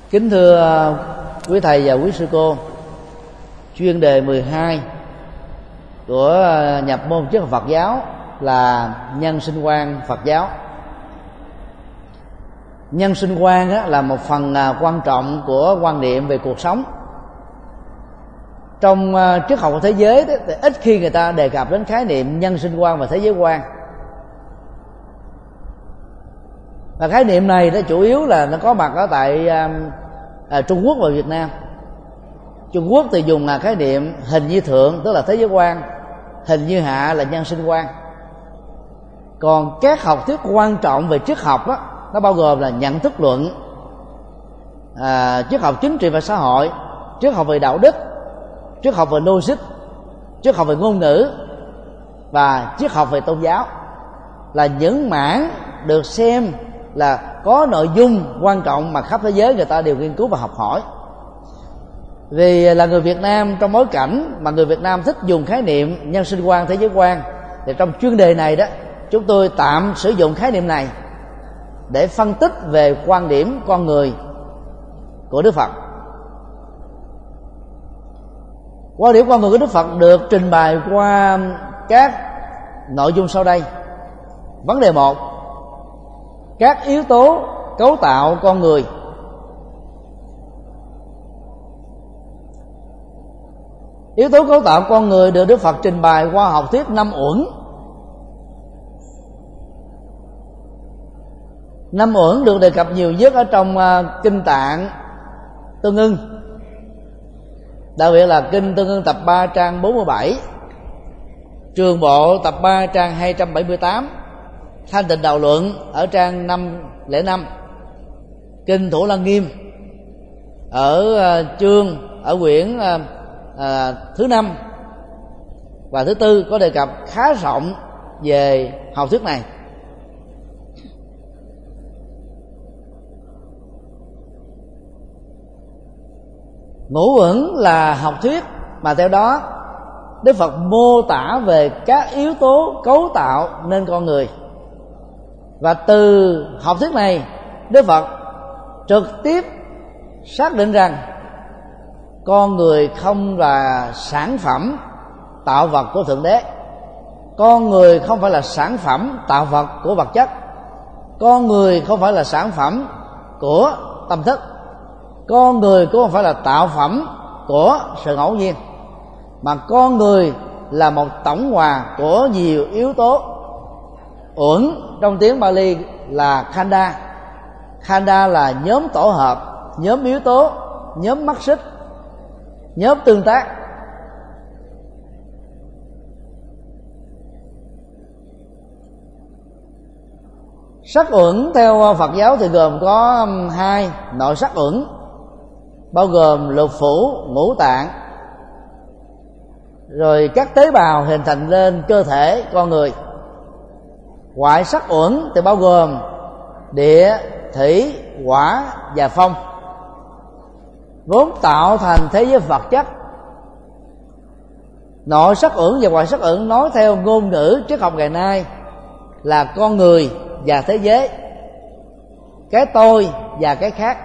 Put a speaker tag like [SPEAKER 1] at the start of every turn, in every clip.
[SPEAKER 1] Kính thưa quý thầy và quý sư cô, chuyên đề 12 của nhập môn triết học Phật giáo là nhân sinh quan Phật giáo. Nhân sinh quan là một phần quan trọng của quan niệm về cuộc sống. Trong triết học của thế giới thì ít khi người ta đề cập đến khái niệm nhân sinh quan và thế giới quan. Và khái niệm này nó chủ yếu là nó có mặt ở tại Trung Quốc và Việt Nam. Trung Quốc thì dùng khái niệm hình như thượng, tức là thế giới quan, hình như hạ là nhân sinh quan. Còn các học thuyết quan trọng về triết học đó, nó bao gồm là nhận thức luận, triết học chính trị và xã hội, triết học về đạo đức, triết học về logic, triết học về ngôn ngữ và triết học về tôn giáo, là những mảng được xem là có nội dung quan trọng mà khắp thế giới người ta đều nghiên cứu và học hỏi. Vì là người Việt Nam, trong bối cảnh mà người Việt Nam thích dùng khái niệm nhân sinh quan, thế giới quan, thì trong chuyên đề này đó chúng tôi tạm sử dụng khái niệm này để phân tích về quan điểm con người của Đức Phật. Quan điểm con người của Đức Phật được trình bày qua các nội dung sau đây. Vấn đề 1: các yếu tố cấu tạo con người. Yếu tố cấu tạo con người được Đức Phật trình bày qua học thuyết 5 uẩn. 5 uẩn được đề cập nhiều nhất ở trong Kinh Tạng Tương Ưng, đặc biệt là Kinh Tương Ưng tập 3 trang 47, Trường Bộ tập 3 trang 278, Thanh Tịnh Đạo Luận ở trang 505, Kinh Thủ Lăng Nghiêm ở ở quyển thứ 5 và thứ 4 có đề cập khá rộng về học thuyết này. Ngũ uẩn là học thuyết mà theo đó Đức Phật mô tả về các yếu tố cấu tạo nên con người. Và từ học thuyết này, Đức Phật trực tiếp xác định rằng con người không là sản phẩm tạo vật của Thượng Đế, con người không phải là sản phẩm tạo vật của vật chất, con người không phải là sản phẩm của tâm thức, con người cũng không phải là tạo phẩm của sự ngẫu nhiên, mà con người là một tổng hòa của nhiều yếu tố. Uẩn trong tiếng Pali là khanda. Khanda là nhóm tổ hợp, nhóm yếu tố, nhóm mắt xích, nhóm tương tác. Sắc uẩn theo Phật giáo thì gồm có 2 nội sắc uẩn, bao gồm lục phủ, ngũ tạng, rồi các tế bào hình thành lên cơ thể con người. Ngoại sắc uẩn thì bao gồm địa, thủy, hỏa và phong, vốn tạo thành thế giới vật chất. Nội sắc uẩn và ngoại sắc uẩn nói theo ngôn ngữ triết học ngày nay là con người và thế giới, cái tôi và cái khác,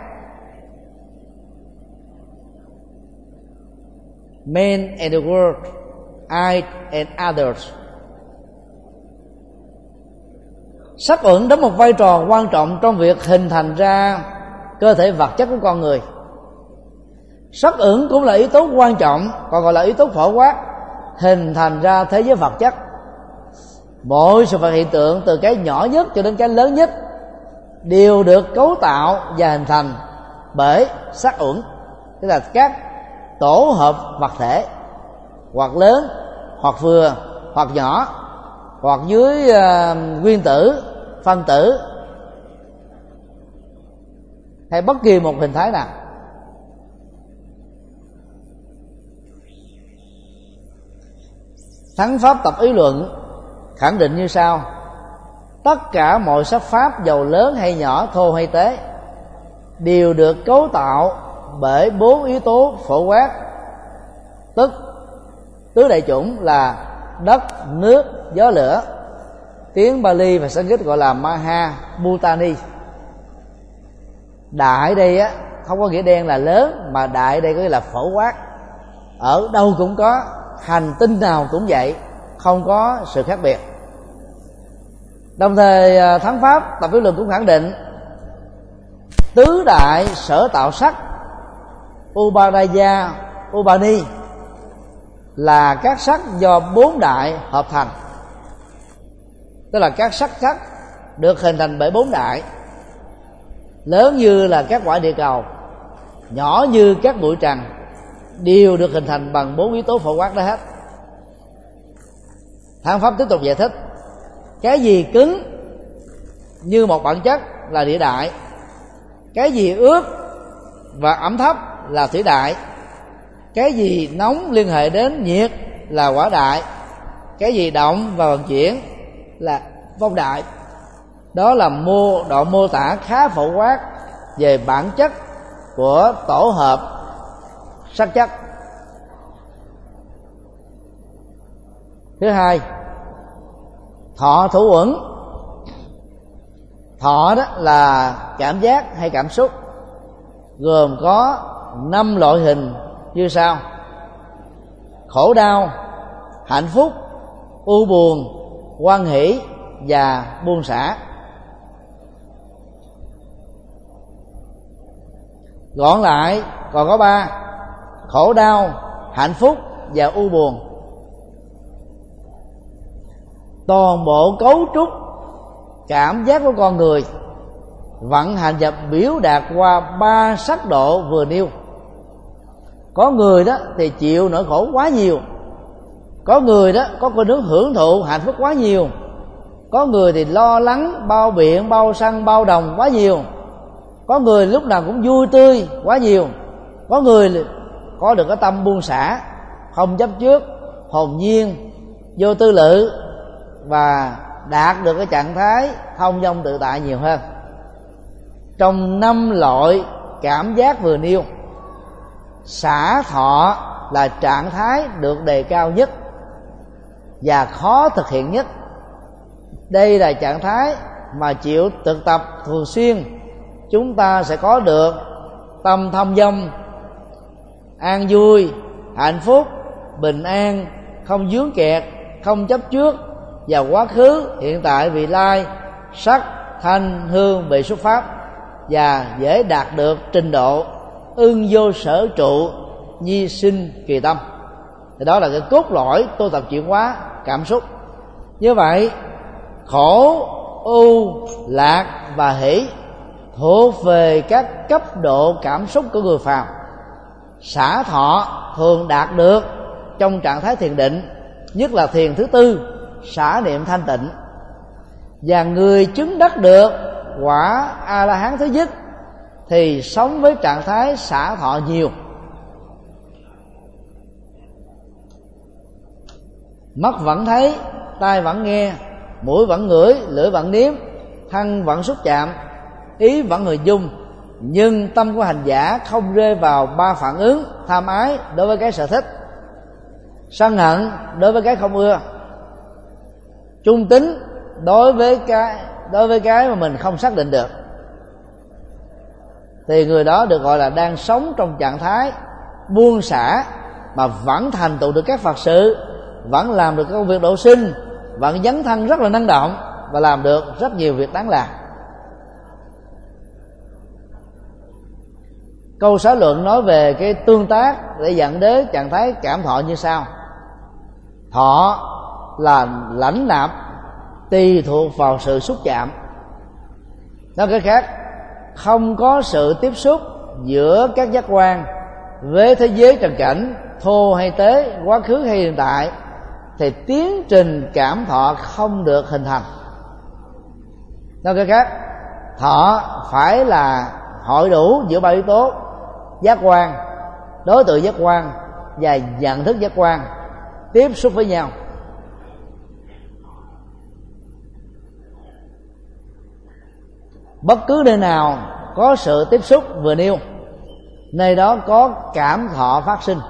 [SPEAKER 1] man and the world, I and others. Sắc uẩn đóng một vai trò quan trọng trong việc hình thành ra cơ thể vật chất của con người. Sắc uẩn cũng là yếu tố quan trọng, còn gọi là yếu tố phổ quát, hình thành ra thế giới vật chất. Mọi sự vật hiện tượng từ cái nhỏ nhất cho đến cái lớn nhất đều được cấu tạo và hình thành bởi sắc uẩn, tức là các tổ hợp vật thể, hoặc lớn, hoặc vừa, hoặc nhỏ, hoặc dưới nguyên tử, phân tử, hay bất kỳ một hình thái nào. Thắng pháp tập ý luận khẳng định như sau: tất cả mọi sắc pháp dầu lớn hay nhỏ, thô hay tế, đều được cấu tạo bởi 4 yếu tố phổ quát, tức tứ đại chủng là đất, nước, gió, lửa. Tiếng Pali và Sanskrit gọi là Maha Bhutani. Đại đây không có nghĩa đen là lớn, mà đại đây có nghĩa là phổ quát, ở đâu cũng có, hành tinh nào cũng vậy, không có sự khác biệt. Đồng thời Thắng Pháp Tập Viết Luận cũng khẳng định tứ đại sở tạo sắc Upadaya Upani là các sắc do bốn đại hợp thành, tức là các sắc sắc được hình thành bởi bốn đại, lớn như là các quả địa cầu, nhỏ như các bụi trần, đều được hình thành bằng bốn yếu tố phổ quát đó hết. Thắng Pháp tiếp tục giải thích cái gì cứng như một bản chất là địa đại, cái gì ướt và ẩm thấp là thủy đại, cái gì nóng liên hệ đến nhiệt là hỏa đại, cái gì động và vận chuyển là phong đại. Đó là đoạn mô tả khá phổ quát về bản chất của tổ hợp sắc chất. Thứ hai, thọ thủ uẩn. Thọ đó là cảm giác hay cảm xúc, gồm có 5 loại hình như sau: khổ đau, hạnh phúc, u buồn, hoan hỷ và buông xả. Gọn lại còn có 3: khổ đau, hạnh phúc và u buồn. Toàn bộ cấu trúc cảm giác của con người vận hành và biểu đạt qua 3 sắc độ vừa nêu. Có người đó thì chịu nỗi khổ quá nhiều, có người đó có con nước hưởng thụ hạnh phúc quá nhiều, có người thì lo lắng, bao biện, bao sân, bao đồng quá nhiều, có người lúc nào cũng vui tươi quá nhiều, có người có được cái tâm buông xả, không chấp trước, hồn nhiên, vô tư lự, và đạt được cái trạng thái thông dong tự tại nhiều hơn. Trong 5 loại cảm giác vừa nêu, xả thọ là trạng thái được đề cao nhất và khó thực hiện nhất. Đây là trạng thái mà chịu thực tập thường xuyên, chúng ta sẽ có được tâm thông dong, an vui, hạnh phúc, bình an, không vướng kẹt, không chấp trước vào quá khứ, hiện tại, vị lai, sắc, thanh, hương, vị, xuất pháp, và dễ đạt được trình độ ưng vô sở trụ, nhi sinh kỳ tâm. Thì đó là cái cốt lõi tu tập chuyển hóa cảm xúc. Như vậy, khổ, ưu, lạc và hỷ thuộc về các cấp độ cảm xúc của người phàm. Xả thọ thường đạt được trong trạng thái thiền định, nhất là thiền thứ tư, xả niệm thanh tịnh. Và người chứng đắc được quả A La Hán thứ nhất thì sống với trạng thái xả thọ nhiều. Mắt vẫn thấy, tai vẫn nghe, mũi vẫn ngửi, lưỡi vẫn nếm, thân vẫn xúc chạm, ý vẫn hình dung, nhưng tâm của hành giả không rơi vào 3 phản ứng: tham ái đối với cái sở thích, sân hận đối với cái không ưa, trung tín đối với cái mà mình không xác định được. Thì người đó được gọi là đang sống trong trạng thái buông xả, mà vẫn thành tựu được các Phật sự, vẫn làm được công việc độ sinh, vẫn dấn thân rất là năng động và làm được rất nhiều việc đáng làm. Câu xã luận nói về cái tương tác để dẫn đến trạng thái cảm thọ như sau: thọ là lãnh nạp tùy thuộc vào sự xúc chạm. Nói cách khác, không có sự tiếp xúc giữa các giác quan với thế giới trần cảnh, thô hay tế, quá khứ hay hiện tại, thì tiến trình cảm thọ không được hình thành. Nói cách khác, thọ phải là hội đủ giữa 3 yếu tố: giác quan, đối tượng giác quan và nhận thức giác quan tiếp xúc với nhau. Bất cứ nơi nào có sự tiếp xúc vừa nêu, nơi đó có cảm thọ phát sinh.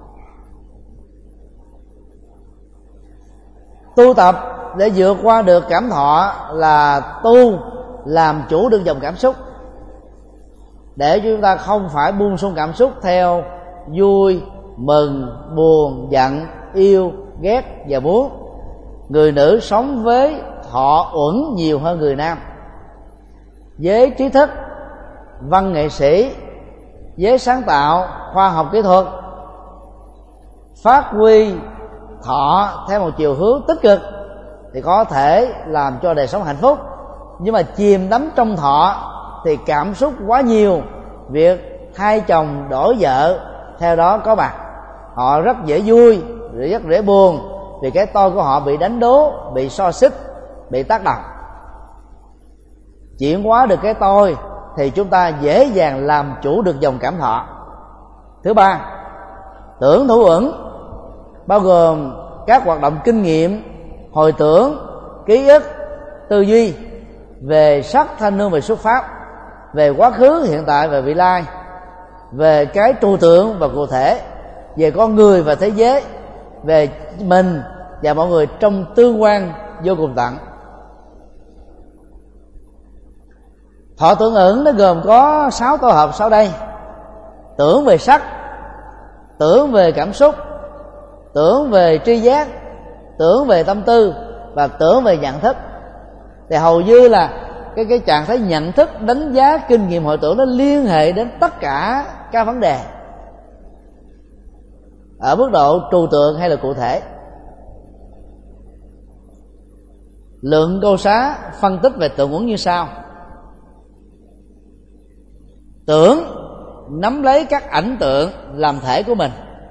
[SPEAKER 1] Tu tập để vượt qua được cảm thọ là tu làm chủ được dòng cảm xúc. để chúng ta không phải buông xuông cảm xúc theo vui, mừng, buồn, giận, yêu, ghét và muốn. Người nữ sống với thọ uẩn nhiều hơn người nam. Với trí thức, văn nghệ sĩ, với sáng tạo, khoa học kỹ thuật, phát huy thọ theo một chiều hướng tích cực thì có thể làm cho đời sống hạnh phúc. Nhưng mà chìm đắm trong thọ thì cảm xúc quá nhiều, việc hai chồng đổi vợ theo đó có mặt. Họ rất dễ vui, rất dễ buồn, vì cái tôi của họ bị đánh đố, bị so xích, bị tác động. Chuyển hóa được cái tôi thì chúng ta dễ dàng làm chủ được dòng cảm thọ. Thứ ba, tưởng thủ uẩn bao gồm các hoạt động kinh nghiệm, hồi tưởng, ký ức, tư duy về sắc, thanh, hương, về xuất phát, về quá khứ, hiện tại và vị lai, về cái trừu tượng và cụ thể, về con người và thế giới, về mình và mọi người trong tương quan vô cùng tận. Thọ tưởng ẩn nó gồm có 6 tổ hợp sau đây: tưởng về sắc, tưởng về cảm xúc, tưởng về tri giác, tưởng về tâm tư và tưởng về nhận thức. Thì hầu như là cái trạng thái nhận thức, đánh giá, kinh nghiệm, hồi tưởng nó liên hệ đến tất cả các vấn đề ở mức độ trừu tượng hay là cụ thể. Lượng câu xá phân tích về tưởng uẩn như sau: tưởng nắm lấy các ảnh tượng làm thể của mình.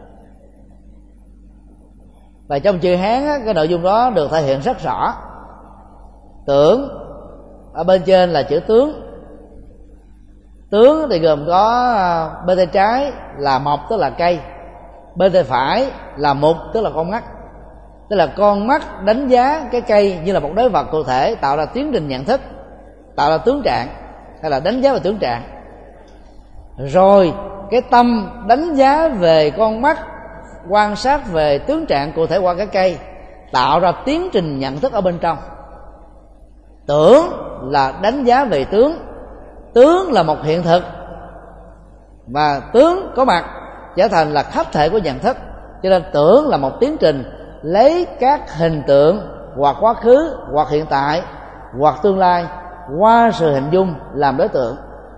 [SPEAKER 1] Và trong chữ Hán cái nội dung đó được thể hiện rất rõ. Tưởng ở bên trên là chữ tướng. Tướng thì gồm có bên tay trái là mộc, tức là cây, bên tay phải là mục, tức là con mắt. Tức là con mắt đánh giá cái cây như là một đối vật cụ thể, tạo ra tiến trình nhận thức, tạo ra tướng trạng hay là đánh giá về tướng trạng. Rồi cái tâm đánh giá về con mắt, quan sát về tướng trạng cụ thể qua cái cây, tạo ra tiến trình nhận thức ở bên trong. Tưởng là đánh giá về tướng. Tướng là một hiện thực, và tướng có mặt trở thành là khách thể của nhận thức. Cho nên tưởng là một tiến trình lấy các hình tượng hoặc quá khứ, hoặc hiện tại, hoặc tương lai qua sự hình dung làm đối tượng.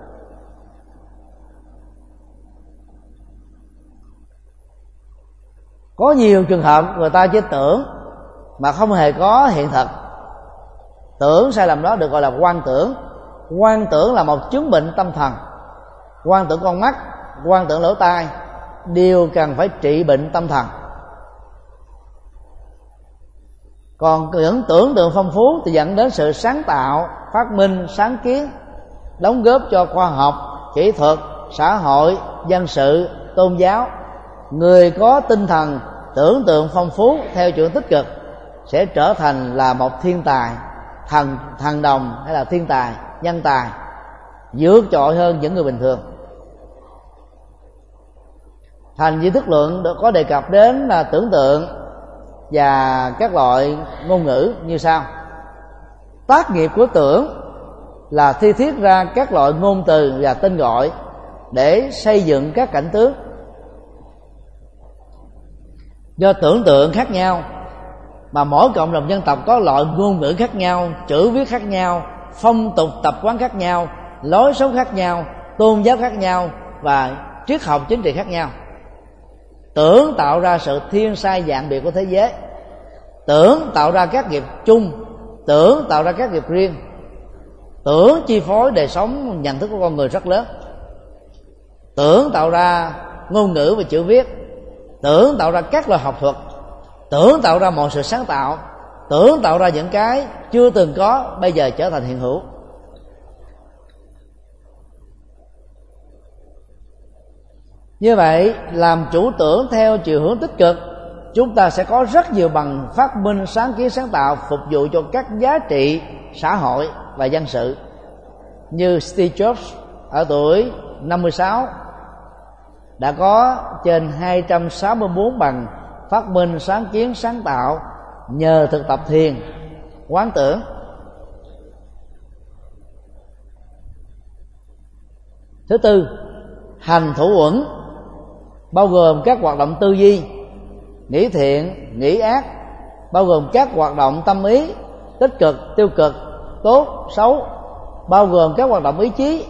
[SPEAKER 1] Có nhiều trường hợp người ta chỉ tưởng mà không hề có hiện thực. Tưởng sai lầm đó được gọi là quan tưởng. Quan tưởng là một chứng bệnh tâm thần. Quan tưởng con mắt, quan tưởng lỗ tai đều cần phải trị bệnh tâm thần. Còn những tưởng tượng phong phú thì dẫn đến sự sáng tạo, phát minh, sáng kiến, đóng góp cho khoa học, kỹ thuật, xã hội, dân sự, tôn giáo. Người có tinh thần tưởng tượng phong phú theo chiều tích cực sẽ trở thành là một thiên tài, thần đồng hay là thiên tài, nhân tài, vượt trội hơn những người bình thường. Thành Di Thức Luận có đề cập đến là tưởng tượng và các loại ngôn ngữ như sau: tác nghiệp của tưởng là thi thiết ra các loại ngôn từ và tên gọi để xây dựng các cảnh tướng. Do tưởng tượng khác nhau mà mỗi cộng đồng dân tộc có loại ngôn ngữ khác nhau, chữ viết khác nhau, phong tục tập quán khác nhau, lối sống khác nhau, tôn giáo khác nhau và triết học chính trị khác nhau. Tưởng tạo ra sự thiên sai dạng biệt của thế giới. Tưởng tạo ra các nghiệp chung, tưởng tạo ra các nghiệp riêng. Tưởng chi phối đời sống nhận thức của con người rất lớn. Tưởng tạo ra ngôn ngữ và chữ viết. Tưởng tạo ra các loại học thuật. Tưởng tạo ra mọi sự sáng tạo. Tưởng tạo ra những cái chưa từng có bây giờ trở thành hiện hữu. Như vậy, làm chủ tưởng theo chiều hướng tích cực, chúng ta sẽ có rất nhiều bằng phát minh, sáng kiến, sáng tạo phục vụ cho các giá trị xã hội và dân sự. Như Steve Jobs ở tuổi 56 đã có trên 264 bằng phát minh, sáng kiến, sáng tạo nhờ thực tập thiền, quán tưởng. Thứ tư, hành thủ uẩn bao gồm các hoạt động tư duy, nghĩ thiện, nghĩ ác, bao gồm các hoạt động tâm ý, tích cực, tiêu cực, tốt, xấu, bao gồm các hoạt động ý chí,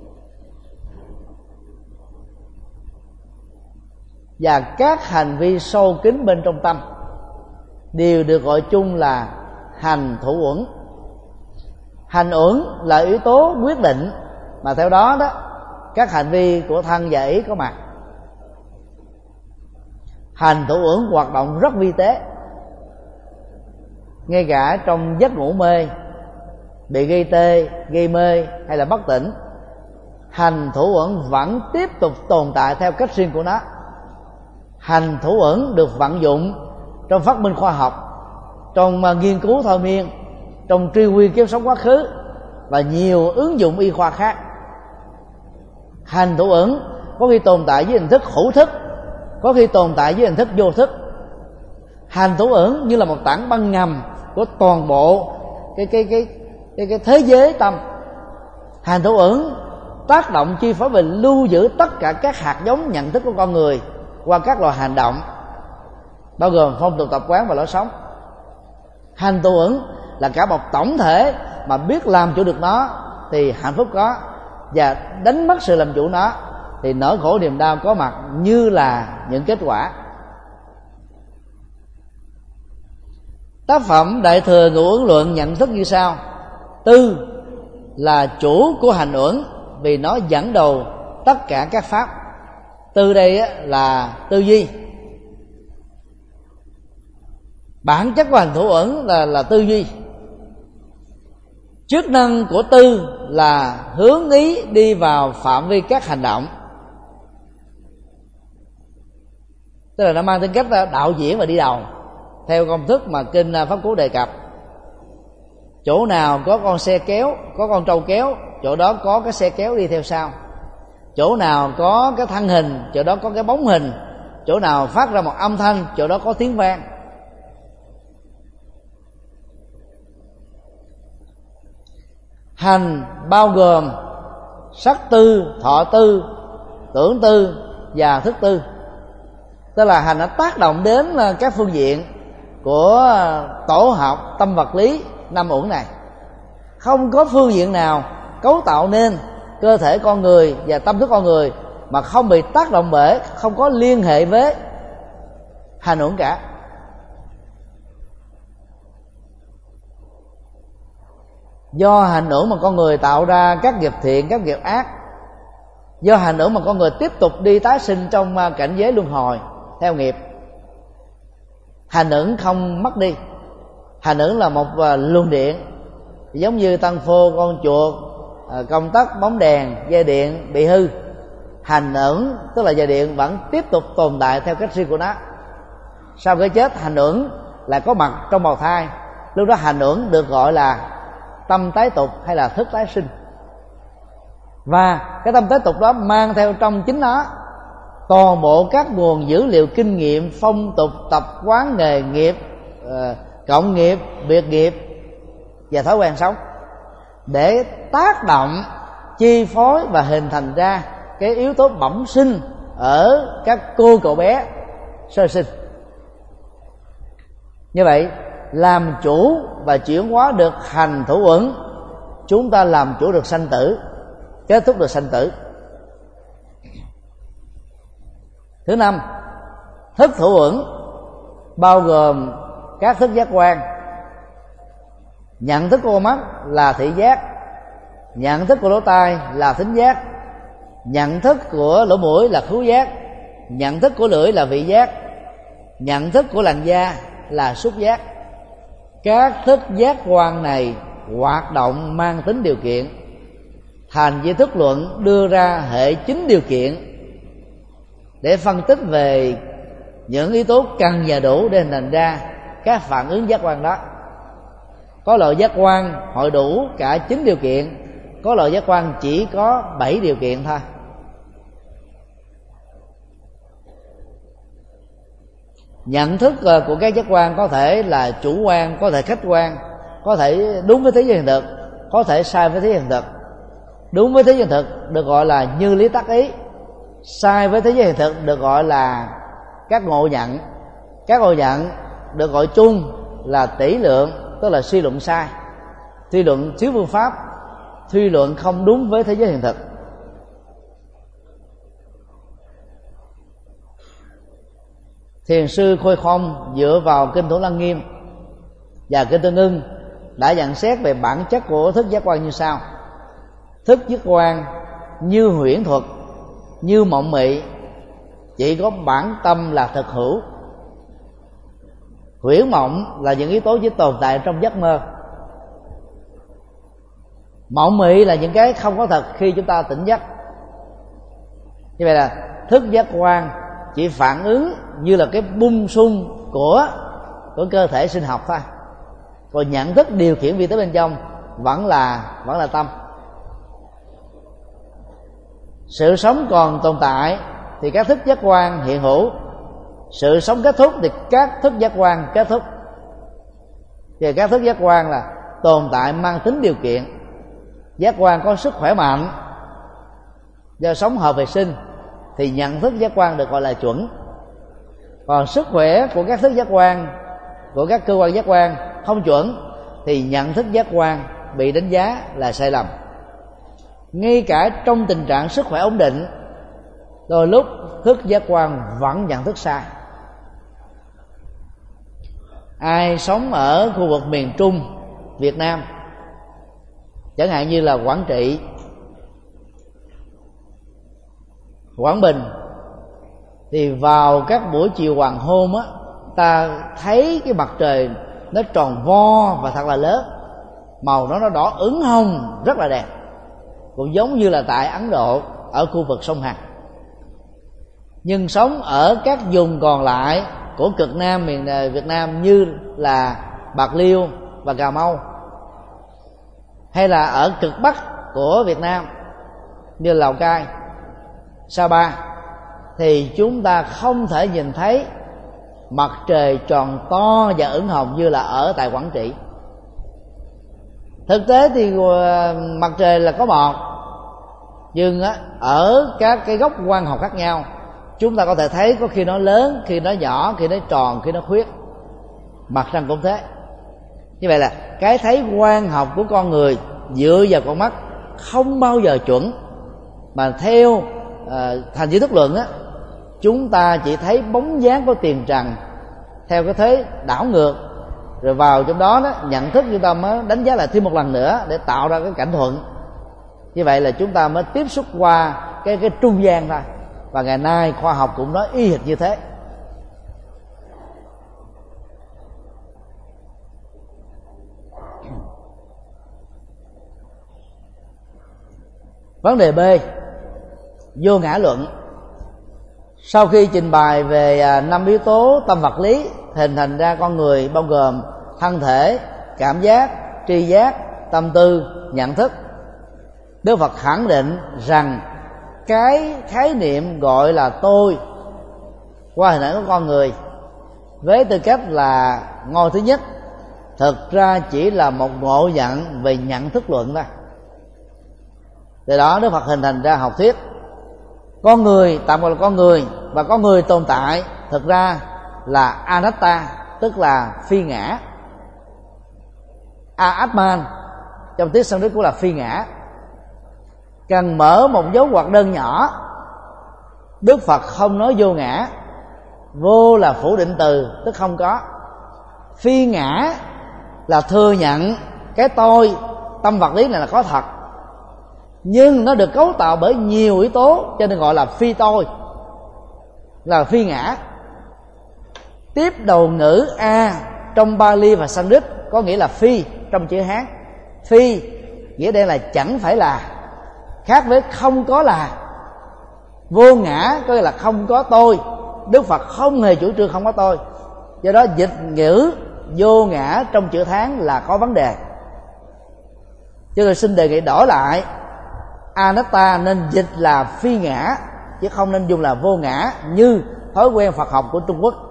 [SPEAKER 1] và các hành vi sâu kín bên trong tâm đều được gọi chung là hành thủ uẩn. Hành uẩn là yếu tố quyết định mà theo đó các hành vi của thân và ý có mặt. Hành thủ uẩn hoạt động rất vi tế, ngay cả trong giấc ngủ mê, bị gây tê, gây mê hay là bất tỉnh, hành thủ uẩn vẫn tiếp tục tồn tại theo cách riêng của nó. Hành thủ uẩn được vận dụng trong phát minh khoa học, trong nghiên cứu thôi miên, trong truy nguyên kiếp sống quá khứ và nhiều ứng dụng y khoa khác. Hành thủ uẩn có khi tồn tại với hình thức hữu thức, có khi tồn tại với hình thức vô thức. Hành thủ uẩn như là một tảng băng ngầm của toàn bộ cái thế giới tâm. Hành thủ uẩn tác động chi phối và lưu giữ tất cả các hạt giống nhận thức của con người qua các loại hành động, bao gồm phong tục tập quán và lối sống. Hành thủ uẩn là cả một tổng thể mà biết làm chủ được nó thì hạnh phúc có, và đánh mất sự làm chủ nó thì nỗi khổ niềm đau có mặt như là những kết quả. Tác phẩm Đại thừa Ngũ Uẩn Luận nhận thức như sau: tư là chủ của hành uẩn vì nó dẫn đầu tất cả các pháp. Tư đây là tư duy. Bản chất của hành thủ uẩn là tư duy. Chức năng của tư là hướng ý đi vào phạm vi các hành động, tức là nó mang tính cách đạo diễn và đi đầu theo công thức mà kinh Pháp Cú đề cập. Chỗ nào có con xe kéo, có con trâu kéo, chỗ đó có cái xe kéo đi theo sau. Chỗ nào có cái thân hình, chỗ đó có cái bóng hình. Chỗ nào phát ra một âm thanh, chỗ đó có tiếng vang. Hành bao gồm sắc tư, thọ tư, tưởng tư và thức tư. Tức là hành đã tác động đến các phương diện của tổ hợp tâm vật lý năm uẩn này. Không có phương diện nào cấu tạo nên cơ thể con người và tâm thức con người mà không bị tác động bởi, không có liên hệ với hành uẩn cả. Do hành uẩn mà con người tạo ra các nghiệp thiện, các nghiệp ác. Do hành uẩn mà con người tiếp tục đi tái sinh trong cảnh giới luân hồi theo nghiệp. Hành uẩn không mất đi. Hành uẩn là một luồng điện, giống như tăng phô, con chuột, công tắc, bóng đèn, dây điện bị hư. Hành uẩn tức là dây điện vẫn tiếp tục tồn tại theo cách riêng của nó. Sau cái chết, hành uẩn lại có mặt trong bào thai. Lúc đó hành uẩn được gọi là tâm tái tục hay là thức tái sinh. Và cái tâm tái tục đó mang theo trong chính nó toàn bộ các nguồn dữ liệu kinh nghiệm, phong tục, tập quán, nghề nghiệp, cộng nghiệp, biệt nghiệp và thói quen sống, để tác động, chi phối và hình thành ra cái yếu tố bẩm sinh ở các cô cậu bé sơ sinh. Như vậy, làm chủ và chuyển hóa được hành thủ uẩn, chúng ta làm chủ được sanh tử, kết thúc được sanh tử. Thứ năm, thức thủ uẩn bao gồm các thức giác quan. Nhận thức của con mắt là thị giác, nhận thức của lỗ tai là thính giác, nhận thức của lỗ mũi là khứu giác, nhận thức của lưỡi là vị giác, nhận thức của làn da là xúc giác. Các thức giác quan này hoạt động mang tính điều kiện. Thành Duy Thức Luận đưa ra hệ 9 điều kiện để phân tích về những yếu tố cần và đủ để hình thành ra các phản ứng giác quan đó. Có loại giác quan hội đủ cả 9 điều kiện, có loại giác quan chỉ có 7 điều kiện thôi. Nhận thức của các giác quan có thể là chủ quan, có thể khách quan, có thể đúng với thế giới hiện thực, có thể sai với thế giới hiện thực. đúng với thế giới hiện thực được gọi là như lý tác ý, sai với thế giới hiện thực được gọi là các ngộ nhận. Các ngộ nhận được gọi chung là tỷ lượng, tức là suy luận sai, suy luận thiếu phương pháp, suy luận không đúng với thế giới hiện thực. Thiền sư Khôi Không dựa vào kinh Thủ Lăng Nghiêm và kinh Tương Ưng đã nhận xét về bản chất của thức giác quan như sau: thức giác quan như huyễn thuật, như mộng mị, chỉ có bản tâm là thực hữu. Huyễn mộng là những yếu tố chỉ tồn tại trong giấc mơ. Mộng mị là những cái không có thật khi chúng ta tỉnh giấc. Như vậy là thức giác quan chỉ phản ứng như là cái bung sung của cơ thể sinh học thôi, còn nhận thức điều khiển vi tế bên trong vẫn là tâm. Sự sống còn tồn tại thì các thức giác quan hiện hữu, sự sống kết thúc thì các thức giác quan kết thúc. Thì các thức giác quan là tồn tại mang tính điều kiện. Giác quan có sức khỏe mạnh do sống hợp vệ sinh thì nhận thức giác quan được gọi là chuẩn. Còn sức khỏe của các thức giác quan, của các cơ quan giác quan không chuẩn thì nhận thức giác quan bị đánh giá là sai lầm. Ngay cả trong tình trạng sức khỏe ổn định, đôi lúc thức giác quan vẫn nhận thức sai. Ai sống ở khu vực miền Trung Việt Nam, chẳng hạn như là Quảng Trị, Quảng Bình, thì vào các buổi chiều hoàng hôn á, ta thấy cái mặt trời nó tròn vo và thật là lớn, màu nó đỏ ửng hồng rất là đẹp, cũng giống như là tại Ấn Độ ở khu vực sông Hằng. Nhưng sống ở các vùng còn lại của cực Nam miền Việt Nam như là Bạc Liêu và Cà Mau, hay là ở cực Bắc của Việt Nam như Lào Cai, Sapa, thì chúng ta không thể nhìn thấy mặt trời tròn to và ửng hồng như là ở tại Quảng Trị. Thực tế thì mặt trời là có một, nhưng ở các cái góc quang học khác nhau chúng ta có thể thấy có khi nó lớn, khi nó nhỏ, khi nó tròn, khi nó khuyết. Mặt trăng cũng thế. Như vậy là cái thấy quang học của con người dựa vào con mắt không bao giờ chuẩn, mà theo thành giới thức luận á, chúng ta chỉ thấy bóng dáng của tiền trần theo cái thế đảo ngược, rồi vào trong đó nhận thức chúng ta mới đánh giá lại thêm một lần nữa để tạo ra cái cảnh thuận. Như vậy là chúng ta mới tiếp xúc qua cái trung gian thôi. Và ngày nay khoa học cũng nói y hệt như thế. Vấn đề B, vô ngã luận. Sau khi trình bày về 5 yếu tố tâm vật lý hình thành ra con người, bao gồm thân thể, cảm giác, tri giác, tâm tư, nhận thức, Đức Phật khẳng định rằng cái khái niệm gọi là tôi qua hình ảnh của con người với tư cách là ngôi thứ nhất thực ra chỉ là một ngộ nhận về nhận thức luận thôi. Từ đó Đức Phật hình thành ra học thuyết con người, tạm gọi là con người, và con người tồn tại thực ra là anatta, tức là phi ngã. Atman trong tiếng Sanskrit cũng là phi ngã. Cần mở một dấu ngoặc đơn nhỏ, Đức Phật không nói vô ngã. Vô là phủ định từ, tức không có. Phi ngã là thừa nhận cái tôi, tâm vật lý này là có thật, nhưng nó được cấu tạo bởi nhiều yếu tố, cho nên gọi là phi tôi, là phi ngã. Tiếp đầu ngữ A trong Pali và Sanskrit có nghĩa là phi trong chữ Hán. Phi nghĩa đen là chẳng phải là, khác với không có là. Vô ngã có nghĩa là không có tôi. Đức Phật không hề chủ trương không có tôi, do đó dịch ngữ vô ngã trong chữ Hán là có vấn đề. Cho nên xin đề nghị đổi lại anatta nên dịch là phi ngã, chứ không nên dùng là vô ngã như thói quen Phật học của Trung Quốc.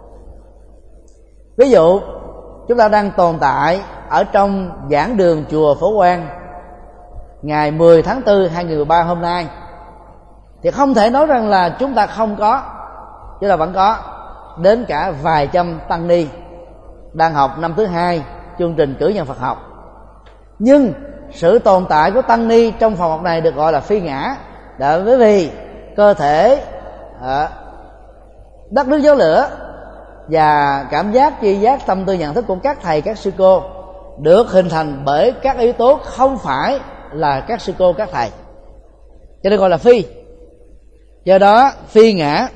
[SPEAKER 1] Ví dụ chúng ta đang tồn tại ở trong giảng đường chùa Phổ Quang, ngày 10 tháng 4 2013 hôm nay, thì không thể nói rằng là chúng ta không có, chứ là vẫn có đến cả vài trăm tăng ni đang học năm thứ hai chương trình cử nhân Phật học. Nhưng sự tồn tại của tăng ni trong phòng học này được gọi là phi ngã, bởi vì cơ thể, đất nước gió lửa và cảm giác tri giác tâm tư nhận thức của các thầy các sư cô được hình thành bởi các yếu tố không phải là các sư cô các thầy, cho nên gọi là phi. Do đó phi ngã.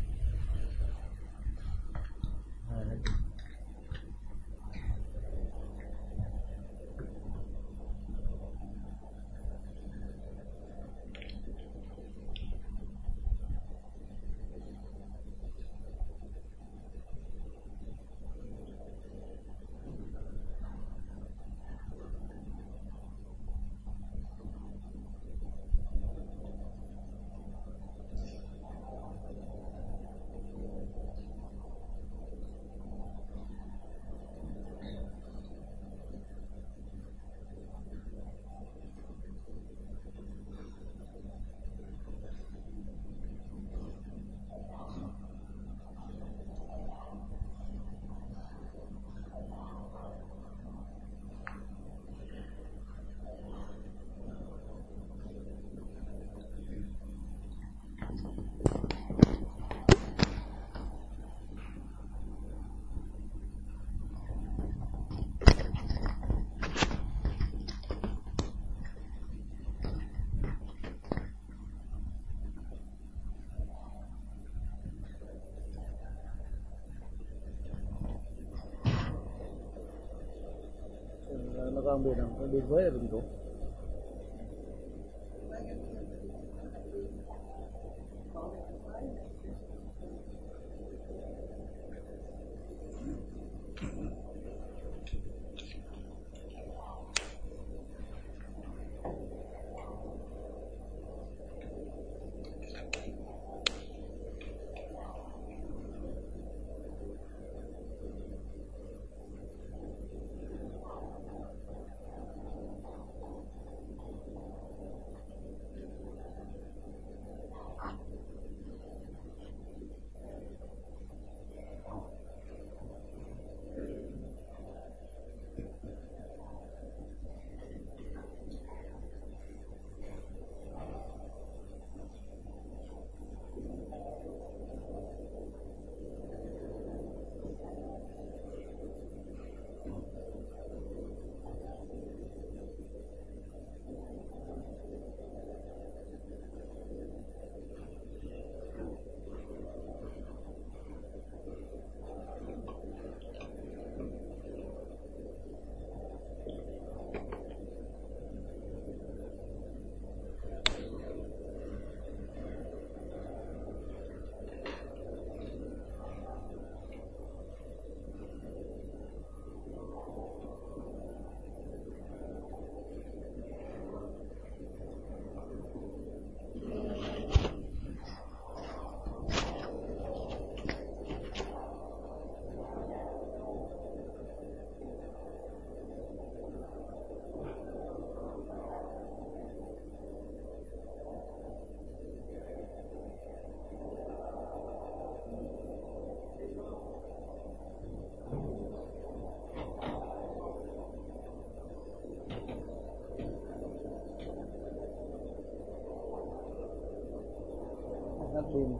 [SPEAKER 1] Nó con biệt nào, con biệt với là bình thường. Phim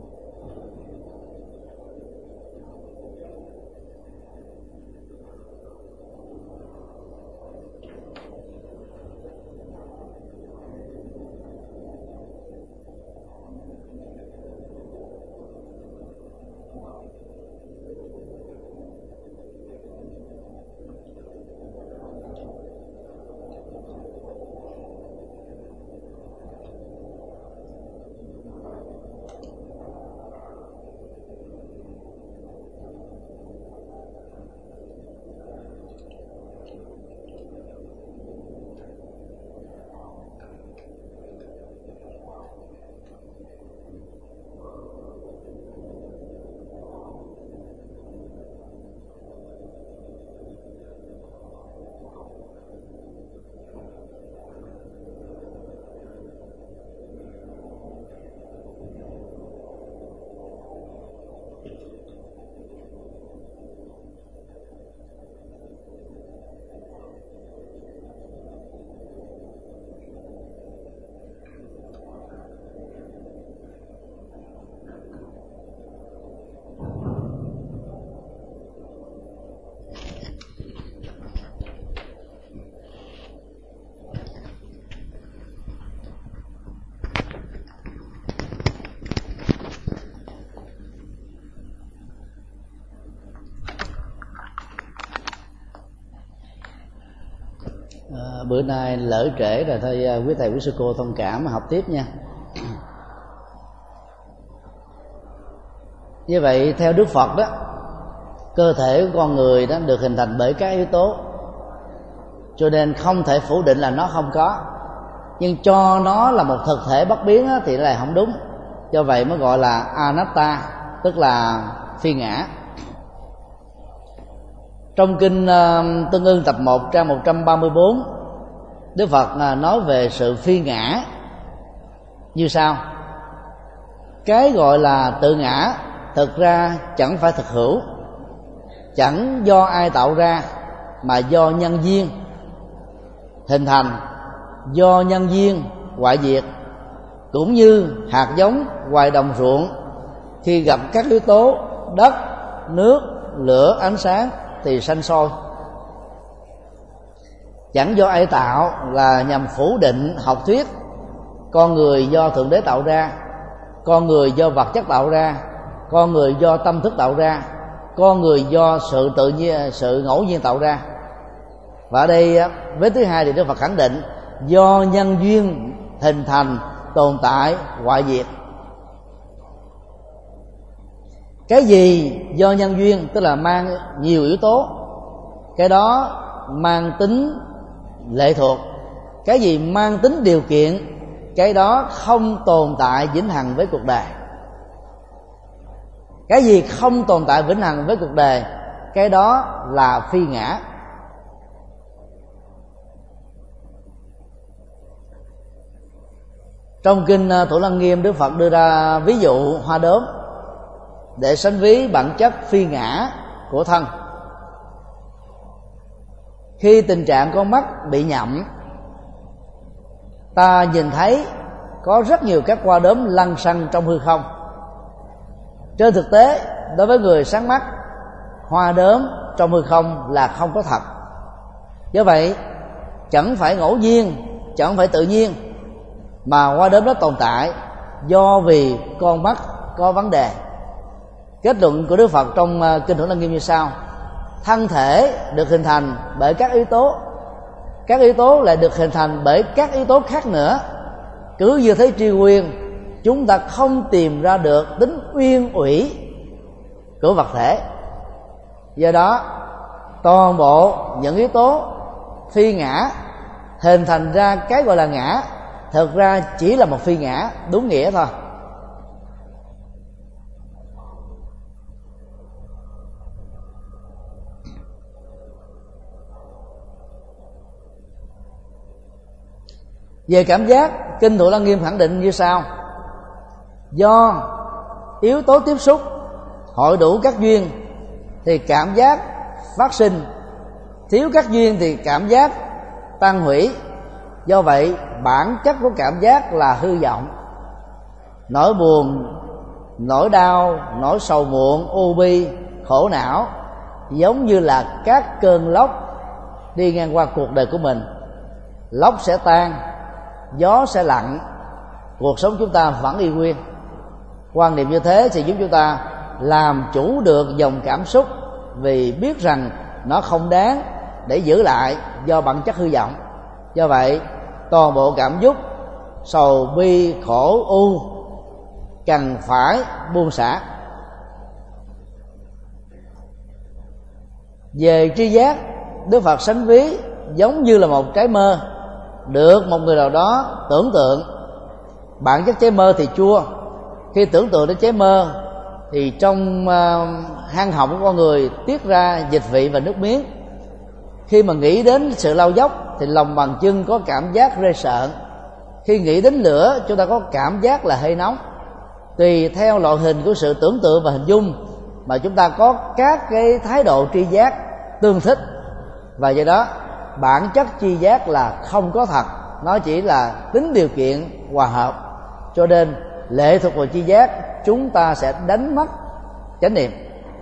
[SPEAKER 1] Bữa nay lỡ trễ rồi thôi, quý thầy quý sư cô thông cảm mà học tiếp nha. Như vậy theo Đức Phật đó, cơ thể của con người đó được hình thành bởi các yếu tố, cho nên không thể phủ định là nó không có. Nhưng cho nó là một thực thể bất biến đó, thì là không đúng. Do vậy mới gọi là anatta, tức là phi ngã. Trong kinh Tương Ưng tập 1 trang 134, Đức Phật nói về sự phi ngã như sau: cái gọi là tự ngã thực ra chẳng phải thực hữu, chẳng do ai tạo ra mà do nhân duyên hình thành, do nhân duyên hoại diệt. Cũng như hạt giống ngoài đồng ruộng, khi gặp các yếu tố đất, nước, lửa, ánh sáng thì sanh sôi. Chẳng do ai tạo là nhằm phủ định học thuyết con người do Thượng Đế tạo ra, con người do vật chất tạo ra, con người do tâm thức tạo ra, con người do sự tự nhiên, sự ngẫu nhiên tạo ra. Và ở đây với thứ hai thì Đức Phật khẳng định do nhân duyên hình thành, tồn tại, hoại diệt. Cái gì do nhân duyên tức là mang nhiều yếu tố, cái đó mang tính lệ thuộc. Cái gì mang tính điều kiện, cái đó không tồn tại vĩnh hằng với cuộc đời. Cái gì không tồn tại vĩnh hằng với cuộc đời, cái đó là phi ngã. Trong kinh Thủ Lăng Nghiêm, Đức Phật đưa ra ví dụ hoa đốm để sánh ví bản chất phi ngã của thân. Khi tình trạng con mắt bị nhậm, ta nhìn thấy có rất nhiều các hoa đốm lăn xăng trong hư không. Trên thực tế, đối với người sáng mắt, hoa đốm trong hư không là không có thật. Do vậy, chẳng phải ngẫu nhiên, chẳng phải tự nhiên mà hoa đốm đó tồn tại, do vì con mắt có vấn đề. Kết luận của Đức Phật trong kinh Thủ Lăng Nghiêm như sau: thân thể được hình thành bởi các yếu tố, các yếu tố lại được hình thành bởi các yếu tố khác nữa. Cứ như thế tri nguyên, chúng ta không tìm ra được tính uyên ủy của vật thể. Do đó toàn bộ những yếu tố phi ngã hình thành ra cái gọi là ngã, thực ra chỉ là một phi ngã đúng nghĩa thôi. Về cảm giác, kinh Thủ Lăng Nghiêm khẳng định như sau: do yếu tố tiếp xúc hội đủ các duyên thì cảm giác phát sinh, thiếu các duyên thì cảm giác tan hủy. Do vậy bản chất của cảm giác là hư vọng. Nỗi buồn, nỗi đau, nỗi sầu muộn, u bi, khổ não giống như là các cơn lốc đi ngang qua cuộc đời của mình. Lốc sẽ tan, gió sẽ lặng, cuộc sống chúng ta vẫn y nguyên. Quan niệm như thế sẽ giúp chúng ta làm chủ được dòng cảm xúc, vì biết rằng nó không đáng để giữ lại do bản chất hư vọng. Do vậy toàn bộ cảm xúc sầu bi khổ u cần phải buông xả. Về tri giác, Đức Phật sánh ví giống như là một trái mơ được một người nào đó tưởng tượng. Bản chất trái mơ thì chua. Khi tưởng tượng đến trái mơ thì trong hang họng của con người tiết ra dịch vị và nước miếng. Khi mà nghĩ đến sự lao dốc thì lòng bàn chân có cảm giác rê sợn. Khi nghĩ đến lửa chúng ta có cảm giác là hơi nóng. Tùy theo loại hình của sự tưởng tượng và hình dung mà chúng ta có các cái thái độ tri giác tương thích, và do đó bản chất tri giác là không có thật, nó chỉ là tính điều kiện hòa hợp. Cho nên lệ thuộc vào tri giác, chúng ta sẽ đánh mất chánh niệm.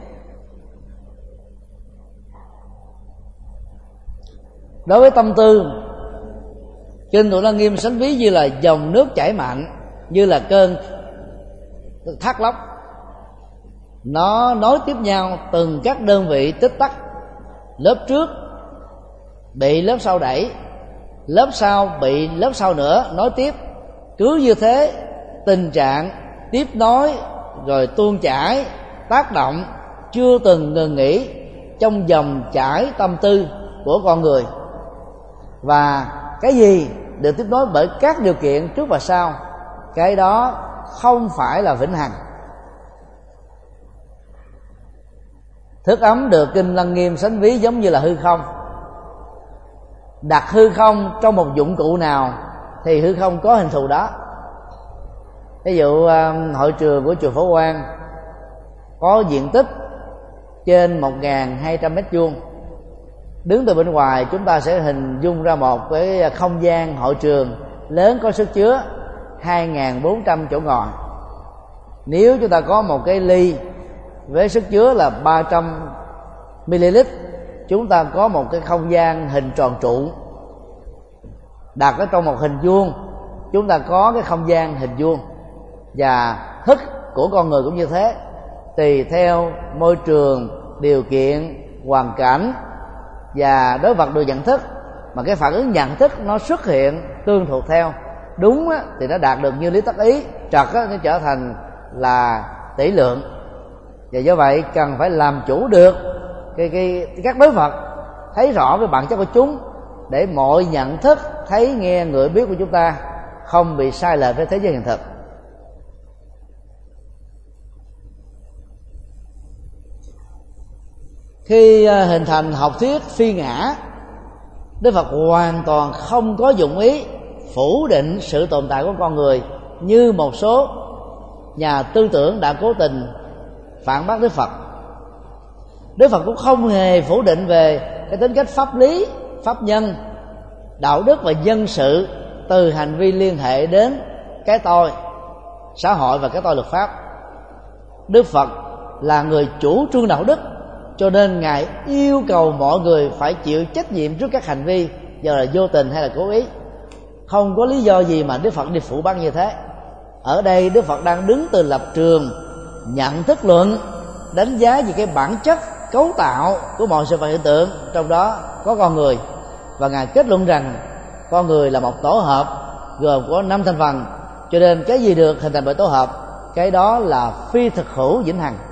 [SPEAKER 1] Đối với tâm tư, Kinh Thủ Lăng Nghiêm sánh ví như là dòng nước chảy mạnh, như là cơn thác lốc, nó nối tiếp nhau từng các đơn vị tích tắc. Lớp trước bị lớp sau đẩy, lớp sau bị lớp sau nữa nối tiếp, cứ như thế tình trạng tiếp nối rồi tuôn chảy tác động chưa từng ngừng nghỉ trong dòng chảy tâm tư của con người. Và cái gì được tiếp nối bởi các điều kiện trước và sau, cái đó không phải là vĩnh hằng. Thức ấm được Kinh Lăng Nghiêm sánh ví giống như là hư không. Đặt hư không trong một dụng cụ nào thì hư không có hình thù đó. Ví dụ hội trường của chùa Phổ Quang có diện tích trên 1.200 mét vuông. Đứng từ bên ngoài chúng ta sẽ hình dung ra một cái không gian hội trường lớn có sức chứa 2.400 chỗ ngồi. Nếu chúng ta có một cái ly với sức chứa là 300 ml, chúng ta có một cái không gian hình tròn trụ. Đặt ở trong một hình vuông, chúng ta có cái không gian hình vuông. Và thức của con người cũng như thế, tùy theo môi trường, điều kiện, hoàn cảnh và đối vật được nhận thức mà cái phản ứng nhận thức nó xuất hiện tương thuộc theo. Đúng á, thì nó đạt được như lý tắc ý, trật á, nó trở thành là tỷ lượng. Và do vậy cần phải làm chủ được các đối vật, thấy rõ với bản chất của chúng, để mọi nhận thức, thấy nghe ngửi biết của chúng ta không bị sai lệch với thế giới hiện thực. Khi hình thành học thuyết phi ngã, Đức Phật hoàn toàn không có dụng ý phủ định sự tồn tại của con người như một số nhà tư tưởng đã cố tình phản bác Đức Phật. Đức Phật cũng không hề phủ định về cái tính cách pháp lý, pháp nhân, đạo đức và dân sự từ hành vi liên hệ đến cái tôi xã hội và cái tôi luật pháp. Đức Phật là người chủ trương đạo đức, cho nên Ngài yêu cầu mọi người phải chịu trách nhiệm trước các hành vi, dù là vô tình hay là cố ý. Không có lý do gì mà Đức Phật đi phủ bác như thế. Ở đây Đức Phật đang đứng từ lập trường nhận thức luận, đánh giá về cái bản chất cấu tạo của mọi sự vật hiện tượng, trong đó có con người. Và Ngài kết luận rằng con người là một tổ hợp gồm có 5 thành phần, cho nên cái gì được hình thành bởi tổ hợp, cái đó là phi thực hữu vĩnh hằng.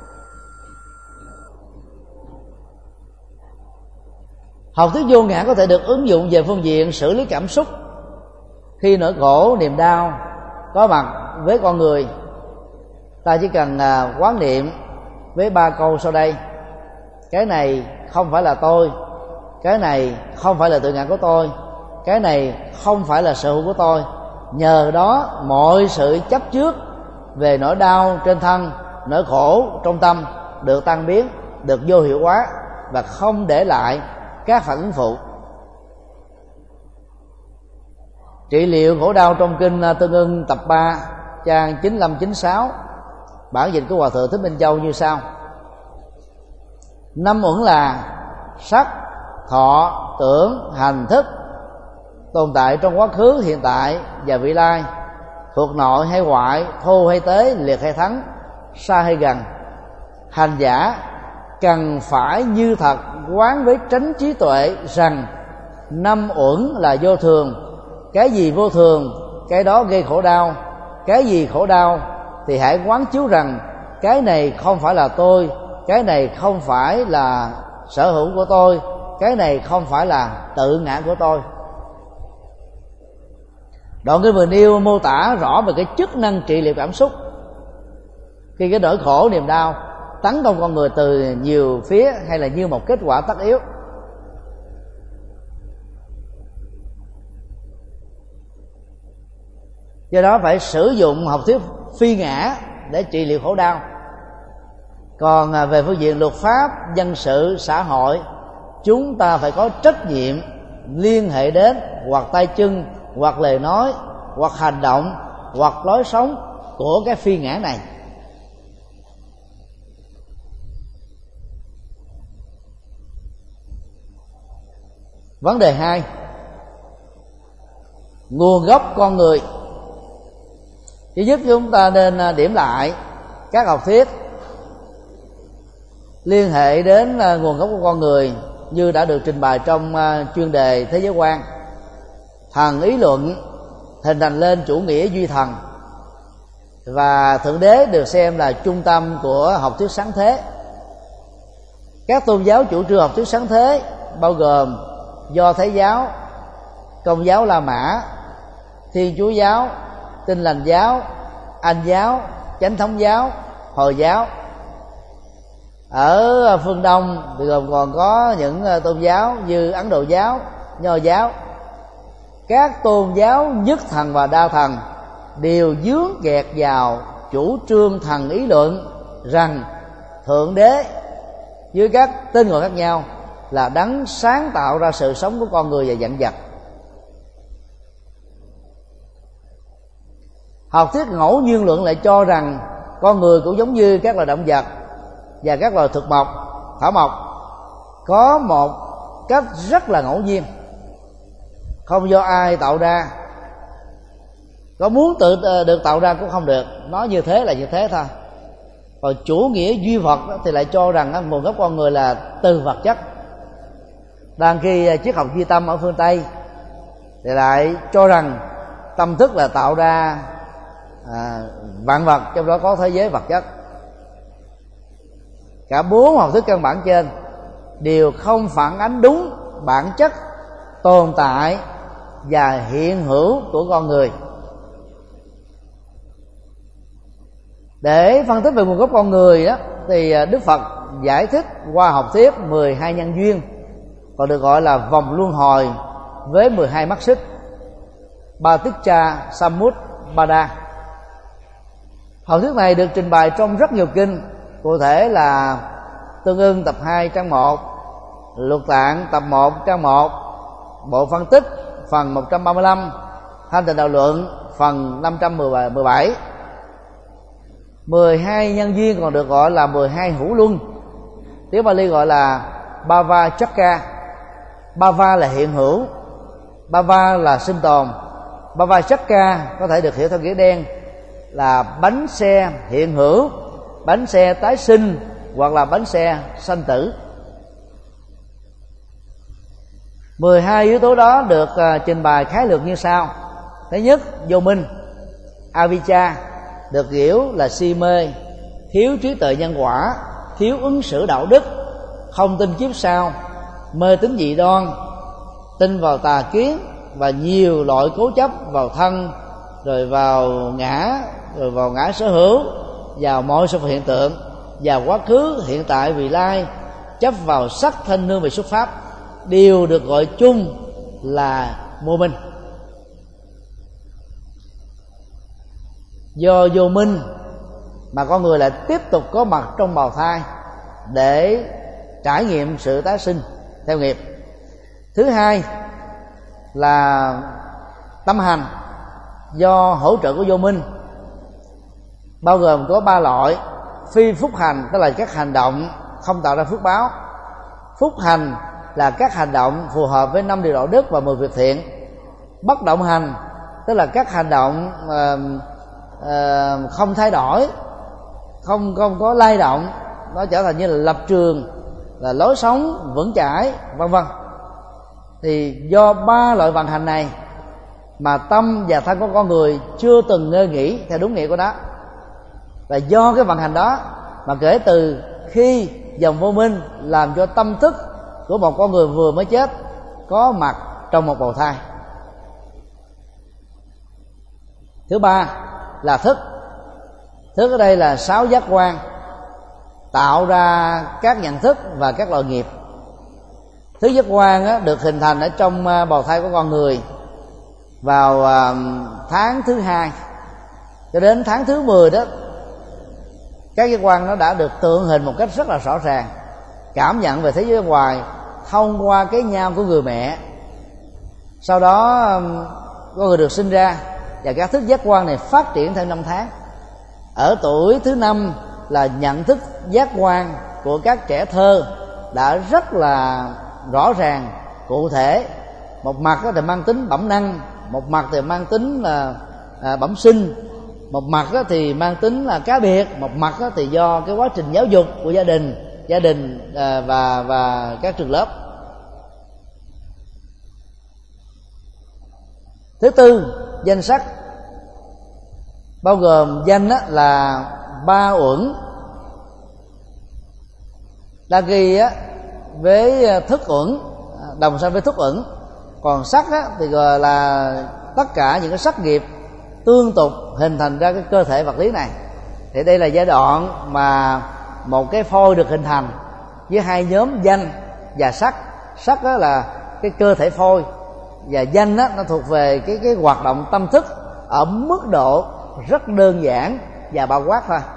[SPEAKER 1] Học thuyết vô ngã có thể được ứng dụng về phương diện xử lý cảm xúc. Khi nỗi khổ, niềm đau có mặt với con người, ta chỉ cần quán niệm với 3 câu sau đây: cái này không phải là tôi, cái này không phải là tự ngã của tôi, cái này không phải là sở hữu của tôi. Nhờ đó mọi sự chấp trước về nỗi đau trên thân, nỗi khổ trong tâm được tan biến, được vô hiệu hóa và không để lại các phản ứng phụ. Trị liệu khổ đau trong kinh Tương Ưng tập 3 trang 95-96, bản dịch của Hòa Thượng Thích Minh Châu như sau: 5 uẩn là sắc, thọ, tưởng, hành, thức, tồn tại trong quá khứ, hiện tại và vị lai, thuộc nội hay ngoại, thô hay tế, liệt hay thắng, xa hay gần. Hành giả cần phải như thật quán với tránh trí tuệ rằng 5 uẩn là vô thường. Cái gì vô thường, cái đó gây khổ đau. Cái gì khổ đau thì hãy quán chiếu rằng cái này không phải là tôi, cái này không phải là sở hữu của tôi, cái này không phải là tự ngã của tôi. Đoạn kinh vừa nêu mô tả rõ về cái chức năng trị liệu cảm xúc. Khi cái nỗi khổ niềm đau tấn công con người từ nhiều phía hay là như một kết quả tất yếu, do đó phải sử dụng học thuyết phi ngã để trị liệu khổ đau. Còn về phương diện luật pháp, dân sự, xã hội, chúng ta phải có trách nhiệm liên hệ đến hoặc tay chân, hoặc lời nói, hoặc hành động, hoặc lối sống của cái phi ngã này. Vấn đề 2, nguồn gốc con người. Thứ nhất, chúng ta nên điểm lại các học thuyết liên hệ đến nguồn gốc của con người như đã được trình bày trong chuyên đề thế giới quan. Thần ý luận hình thành lên chủ nghĩa duy thần, và Thượng Đế được xem là trung tâm của học thuyết sáng thế. Các tôn giáo chủ trương học thuyết sáng thế bao gồm Do Thái giáo, Công giáo La Mã, Thiên Chúa giáo, Tin Lành giáo, Anh giáo, Chánh thống giáo, Hồi giáo. Ở phương Đông thì gồm còn có những tôn giáo như Ấn Độ giáo, Nho giáo. Các tôn giáo nhất thần và đa thần đều dướng kẹt vào chủ trương thần ý luận rằng Thượng Đế với các tên gọi khác nhau là đấng sáng tạo ra sự sống của con người và vạn vật. Học thuyết ngẫu nhiên luận lại cho rằng con người cũng giống như các loài động vật và các loài thực mộc, thảo mộc, có một cách rất là ngẫu nhiên, không do ai tạo ra, có muốn được tạo ra cũng không được, nói như thế là như thế thôi. Còn chủ nghĩa duy vật thì lại cho rằng nguồn gốc con người là từ vật chất, đang khi triết học duy tâm ở phương Tây thì lại cho rằng tâm thức là tạo ra vạn vật, trong đó có thế giới vật chất. Cả 4 học thuyết căn bản trên đều không phản ánh đúng bản chất tồn tại và hiện hữu của con người. Để phân tích về nguồn gốc con người đó, thì Đức Phật giải thích qua học thuyết 12 nhân duyên, còn được gọi là vòng luân hồi với 12 mắt xích, Paticca Samuppada. Học thuyết này được trình bày trong rất nhiều kinh, cụ thể là Tương ưng tập 2 trang 1, Lục Tạng tập 1 trang 1, Bộ phân tích phần 135, Thanh Tịnh Đạo Luận phần 517. 12 nhân duyên còn được gọi là 12 hữu luân, tiếng Bali gọi là Bhava Chakra. Bhava là hiện hữu, Bhava là sinh tồn, Bhava Chakra có thể được hiểu theo nghĩa đen là bánh xe hiện hữu, bánh xe tái sinh, hoặc là bánh xe sanh tử. 12 yếu tố đó được trình bày khái lược như sau. Thứ nhất, vô minh, avijja, được hiểu là si mê, thiếu trí tuệ nhân quả, thiếu ứng xử đạo đức, không tin kiếp sau, mê tín dị đoan, tin vào tà kiến và nhiều loại cố chấp vào thân, rồi vào ngã sở hữu, vào mọi sự hiện tượng, vào quá khứ, hiện tại, vị lai, chấp vào sắc thanh nương về xuất pháp, đều được gọi chung là vô minh. Do vô minh mà con người lại tiếp tục có mặt trong bào thai để trải nghiệm sự tái sinh theo nghiệp. Thứ hai là tâm hành, do hỗ trợ của vô minh, bao gồm có 3 loại. Phi phúc hành, tức là các hành động không tạo ra phước báo. Phúc hành là các hành động phù hợp với 5 điều đạo đức và 10 việc thiện. Bất động hành, tức là các hành động không thay đổi, không có lay động, nó trở thành như là lập trường, là lối sống vững chãi, vân vân. Thì do 3 loại vận hành này mà tâm và thân của con người chưa từng ngơi nghỉ theo đúng nghĩa của nó. Và do cái vận hành đó mà kể từ khi dòng vô minh làm cho tâm thức của một con người vừa mới chết có mặt trong một bào thai. Thứ ba là thức. Thức ở đây là 6 giác quan tạo ra các nhận thức và các loại nghiệp. Thứ giác quan được hình thành ở trong bào thai của con người vào tháng thứ 2 cho đến tháng thứ 10 đó, các giác quan nó đã được tượng hình một cách rất là rõ ràng, cảm nhận về thế giới ngoài thông qua cái nhao của người mẹ. Sau đó con người được sinh ra và các thức giác quan này phát triển theo năm tháng. Ở tuổi thứ 5 là nhận thức giác quan của các trẻ thơ đã rất là rõ ràng, cụ thể. Một mặt thì mang tính bẩm năng, một mặt thì mang tính là bẩm sinh, một mặt thì mang tính là cá biệt, một mặt thì do cái quá trình giáo dục của gia đình và các trường lớp. Thứ tư, danh sắc, bao gồm danh là ba uẩn, đa ghi với thức uẩn, đồng sanh với thức uẩn. Còn sắc thì gọi là tất cả những cái sắc nghiệp tương tục hình thành ra cái cơ thể vật lý này. Thì đây là giai đoạn mà một cái phôi được hình thành với hai nhóm danh và sắc. Sắc đó là cái cơ thể phôi, và danh đó, nó thuộc về cái hoạt động tâm thức ở mức độ rất đơn giản và bao quát thôi.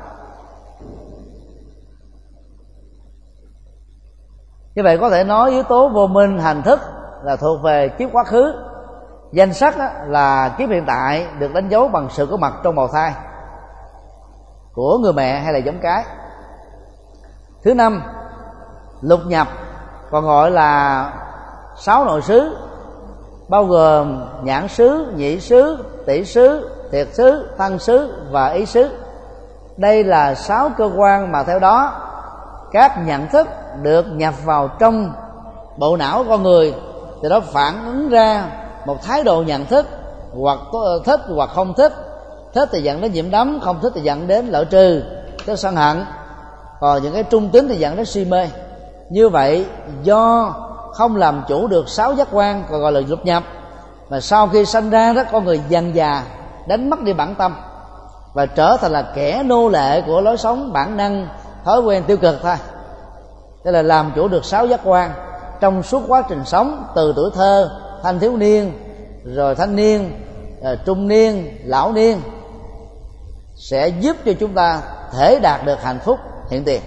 [SPEAKER 1] Như vậy có thể nói yếu tố vô minh hành thức là thuộc về kiếp quá khứ. Danh sắc là kiếp hiện tại được đánh dấu bằng sự có mặt trong bào thai của người mẹ hay là giống cái. Thứ năm, lục nhập, còn gọi là 6 nội xứ, bao gồm nhãn xứ, nhĩ xứ, tỷ xứ, thiệt xứ, thân xứ và ý xứ. Đây là 6 cơ quan mà theo đó các nhận thức được nhập vào trong bộ não của con người, thì đó phản ứng ra một thái độ nhận thức, hoặc thích hoặc không thích. Thích thì dẫn đến nhiễm đắm, không thích thì dẫn đến lợi trừ, tới sân hận, còn những cái trung tính thì dẫn đến si mê. Như vậy do không làm chủ được 6 giác quan còn gọi là lục nhập, mà sau khi sanh ra đó con người dần dà đánh mất đi bản tâm và trở thành là kẻ nô lệ của lối sống bản năng, thói quen tiêu cực thôi. Tức là làm chủ được 6 giác quan trong suốt quá trình sống, từ tuổi thơ, thanh thiếu niên, rồi thanh niên, trung niên, lão niên, sẽ giúp cho chúng ta thể đạt được hạnh phúc hiện tiền.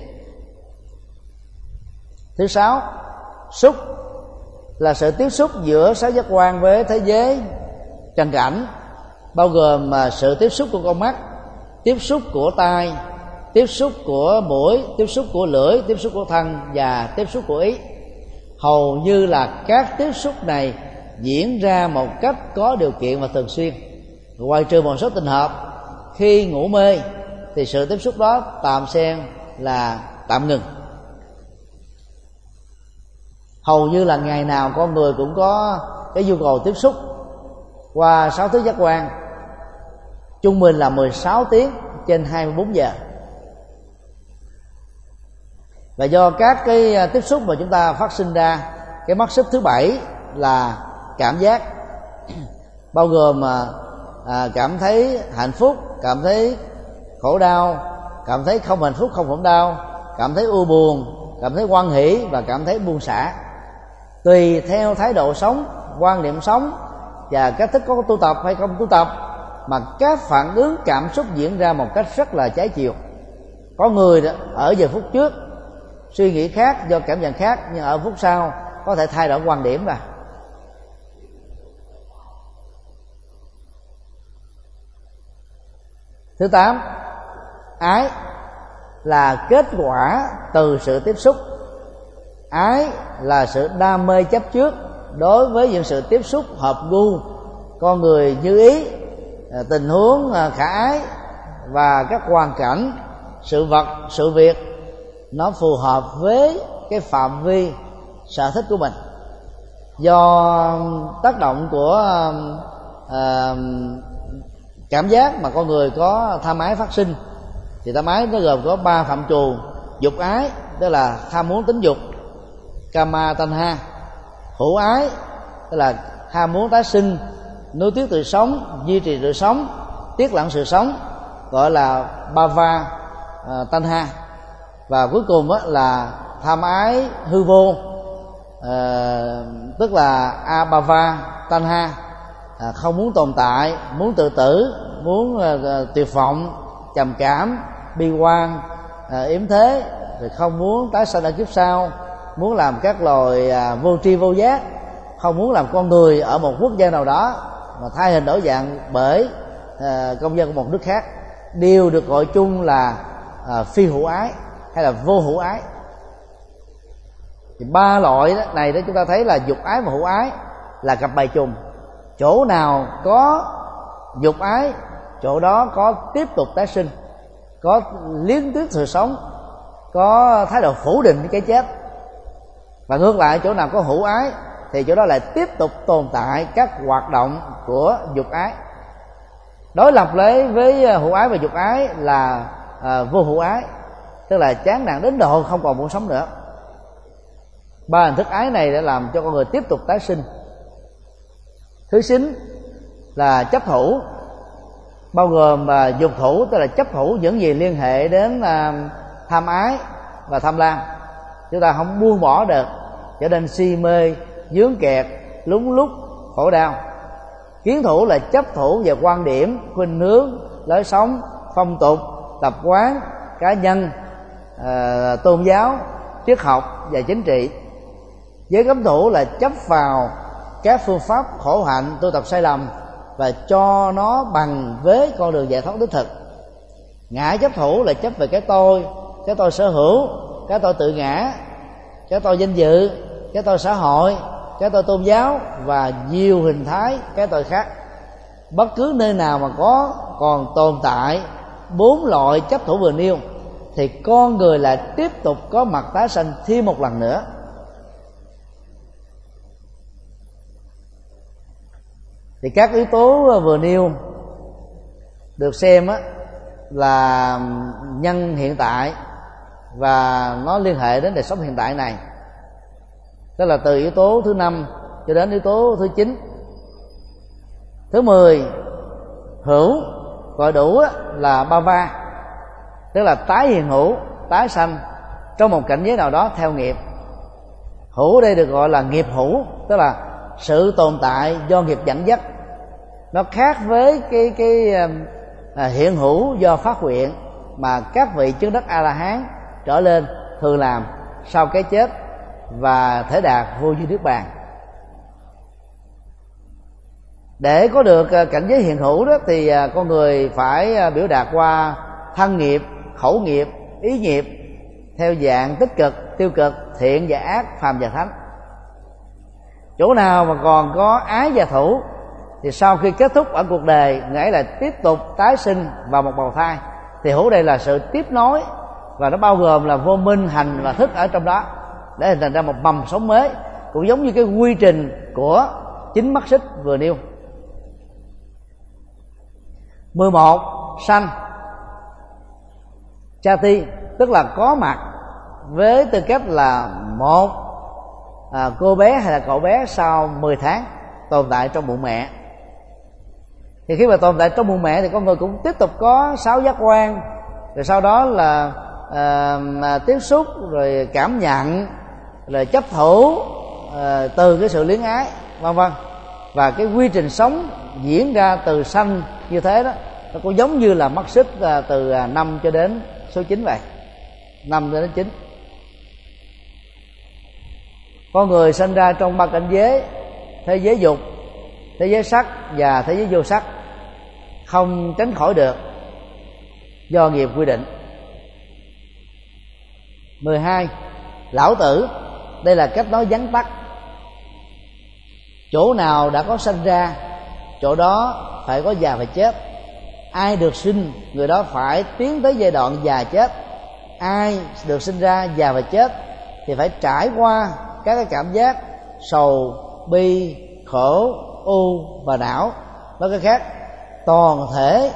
[SPEAKER 1] Thứ 6, xúc, là sự tiếp xúc giữa 6 giác quan với thế giới trần cảnh, bao gồm sự tiếp xúc của con mắt, tiếp xúc của tai, tiếp xúc của mũi, tiếp xúc của lưỡi, tiếp xúc của thân và tiếp xúc của ý. Hầu như là các tiếp xúc này diễn ra một cách có điều kiện và thường xuyên, ngoài trừ một số trường hợp khi ngủ mê thì sự tiếp xúc đó tạm xem là tạm ngừng. Hầu như là ngày nào con người cũng có cái nhu cầu tiếp xúc qua 6 thứ giác quan, trung bình là 16 tiếng trên 24 giờ. Và do các cái tiếp xúc mà chúng ta phát sinh ra, cái mắt xích thứ 7 là cảm giác, bao gồm cảm thấy hạnh phúc, cảm thấy khổ đau, cảm thấy không hạnh phúc không khổ đau, cảm thấy ưu buồn, cảm thấy hoan hỷ và cảm thấy buông xả. Tùy theo thái độ sống, quan niệm sống và cách thức có tu tập hay không tu tập mà các phản ứng cảm xúc diễn ra một cách rất là trái chiều. Có người ở giờ phút trước suy nghĩ khác do cảm nhận khác, nhưng ở phút sau có thể thay đổi quan điểm rồi. Thứ 8, ái, là kết quả từ sự tiếp xúc. Ái là sự đam mê chấp trước đối với những sự tiếp xúc hợp gu, con người như ý, tình huống khả ái và các hoàn cảnh, sự vật, sự việc nó phù hợp với cái phạm vi sở thích của mình. Do tác động của cảm giác mà con người có tham ái phát sinh, thì tham ái nó gồm có 3 phạm trù: dục ái, tức là ham muốn tính dục, kama tanha; hữu ái, tức là ham muốn tái sinh, nuối tiếc sự sống, duy trì sự sống, tiếc lặng sự sống, gọi là bhava tanha; và cuối cùng là tham ái hư vô, tức là abhava tanha, không muốn tồn tại, muốn tự tử, muốn tuyệt vọng, trầm cảm, bi quan, yếm thế, rồi không muốn tái sanh ở kiếp sau, muốn làm các loài vô tri vô giác, không muốn làm con người ở một quốc gia nào đó, mà thay hình đổi dạng bởi công dân của một nước khác, đều được gọi chung là phi hữu ái hay là vô hữu ái. Thì ba loại này đó chúng ta thấy là dục ái và hữu ái là cặp bài trùng. Chỗ nào có dục ái, chỗ đó có tiếp tục tái sinh, có liên tiếp sự sống, có thái độ phủ định cái chết. Và ngược lại, chỗ nào có hữu ái thì chỗ đó lại tiếp tục tồn tại các hoạt động của dục ái. Đối lập lấy với hữu ái và dục ái là vô hữu ái, tức là chán nản đến độ không còn muốn sống nữa. Ba hình thức ái này đã làm cho con người tiếp tục tái sinh. Thứ chín là chấp thủ, bao gồm dục thủ, tức là chấp thủ những gì liên hệ đến tham ái và tham lam. Chúng ta không buông bỏ được, trở nên si mê, vướng kẹt, lúng lút, khổ đau. Kiến thủ là chấp thủ về quan điểm, khuynh hướng, lối sống, phong tục, tập quán cá nhân, tôn giáo, triết học và chính trị. Giới cấm thủ là chấp vào các phương pháp khổ hạnh, tu tập sai lầm và cho nó bằng với con đường giải thoát đích thực. Ngã chấp thủ là chấp về cái tôi sở hữu, cái tôi tự ngã, cái tôi danh dự, cái tôi xã hội, cái tôi tôn giáo và nhiều hình thái cái tôi khác. Bất cứ nơi nào mà còn tồn tại bốn loại chấp thủ vừa nêu thì con người lại tiếp tục có mặt tái sanh thêm một lần nữa. Thì các yếu tố vừa nêu được xem là nhân hiện tại và nó liên hệ đến đời sống hiện tại này, tức là từ yếu tố thứ 5 cho đến yếu tố thứ 9. Thứ 10 hữu gọi đủ là bava, tức là tái hiện hữu, tái sanh trong một cảnh giới nào đó theo nghiệp. Hữu đây được gọi là nghiệp hữu, tức là sự tồn tại do nghiệp dẫn dắt. Nó khác với cái hiện hữu do phát nguyện mà các vị chứng đắc A La Hán trở lên thường làm sau cái chết và thể đạt vô vi niết bàn. Để có được cảnh giới hiện hữu đó thì con người phải biểu đạt qua thân nghiệp, khẩu nghiệp, ý nghiệp theo dạng tích cực, tiêu cực, thiện và ác, phàm và thánh. Chỗ nào mà còn có ái và thủ thì sau khi kết thúc ở cuộc đời, người ấy là tiếp tục tái sinh vào một bào thai. Thì hữu đây là sự tiếp nối, và nó bao gồm là vô minh, hành và thức ở trong đó để hình thành ra một mầm sống mới, cũng giống như cái quy trình của chính mắt xích vừa nêu. 11 sanh chati, tức là có mặt với tư cách là một cô bé hay là cậu bé sau 10 tháng tồn tại trong bụng mẹ. Thì khi mà tồn tại trong bụng mẹ thì con người cũng tiếp tục có 6 giác quan, rồi sau đó là tiếp xúc, rồi cảm nhận, rồi chấp thủ từ cái sự luyến ái, vân vân. Và cái quy trình sống diễn ra từ sanh như thế đó, nó cũng giống như là mắt xích từ 5 cho đến số 9 vậy. 5 cho đến 9. Con người sinh ra trong 3 cảnh giới: thế giới dục, thế giới sắc và thế giới vô sắc, không tránh khỏi được do nghiệp quy định. 12 lão tử, đây là cách nói vắn tắt. Chỗ nào đã có sanh ra, chỗ đó phải có già và chết. Ai được sinh, người đó phải tiến tới giai đoạn già chết. Ai được sinh ra già và chết thì phải trải qua các cái cảm giác sầu, bi, khổ, u và não. Nói cách khác, toàn thể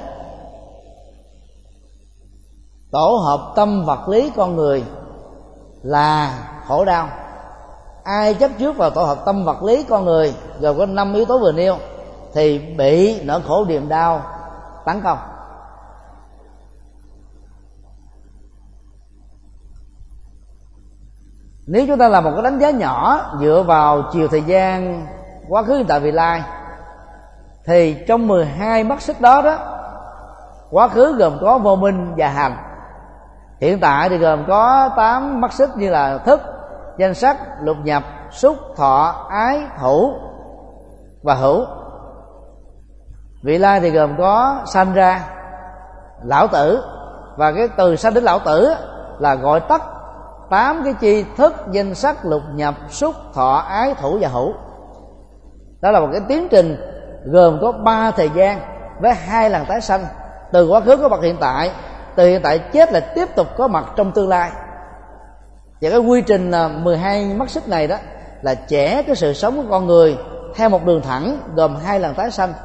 [SPEAKER 1] tổ hợp tâm vật lý con người là khổ đau. Ai chấp trước vào tổ hợp tâm vật lý con người gồm có 5 yếu tố vừa nêu thì bị nỗi khổ niềm đau tấn công. Nếu chúng ta làm một cái đánh giá nhỏ dựa vào chiều thời gian quá khứ, hiện tại, vị lai, thì trong 12 mắt xích đó quá khứ gồm có vô minh và hành, Hiện tại thì gồm có 8 mắt xích như là thức, danh sắc, lục nhập, xúc, thọ, ái, thủ và hữu. Vị lai thì gồm có sanh ra, lão tử, và cái từ sanh đến lão tử là gọi tắt 8 cái chi: thức, danh sắc, lục nhập, xúc, thọ, ái, thủ và hữu. Đó là một cái tiến trình gồm có 3 thời gian với 2 lần tái sanh. Từ quá khứ có mặt hiện tại, từ hiện tại chết lại tiếp tục có mặt trong tương lai. Và cái quy trình 12 mắt xích này đó là chẻ cái sự sống của con người theo một đường thẳng gồm 2 lần tái sanh.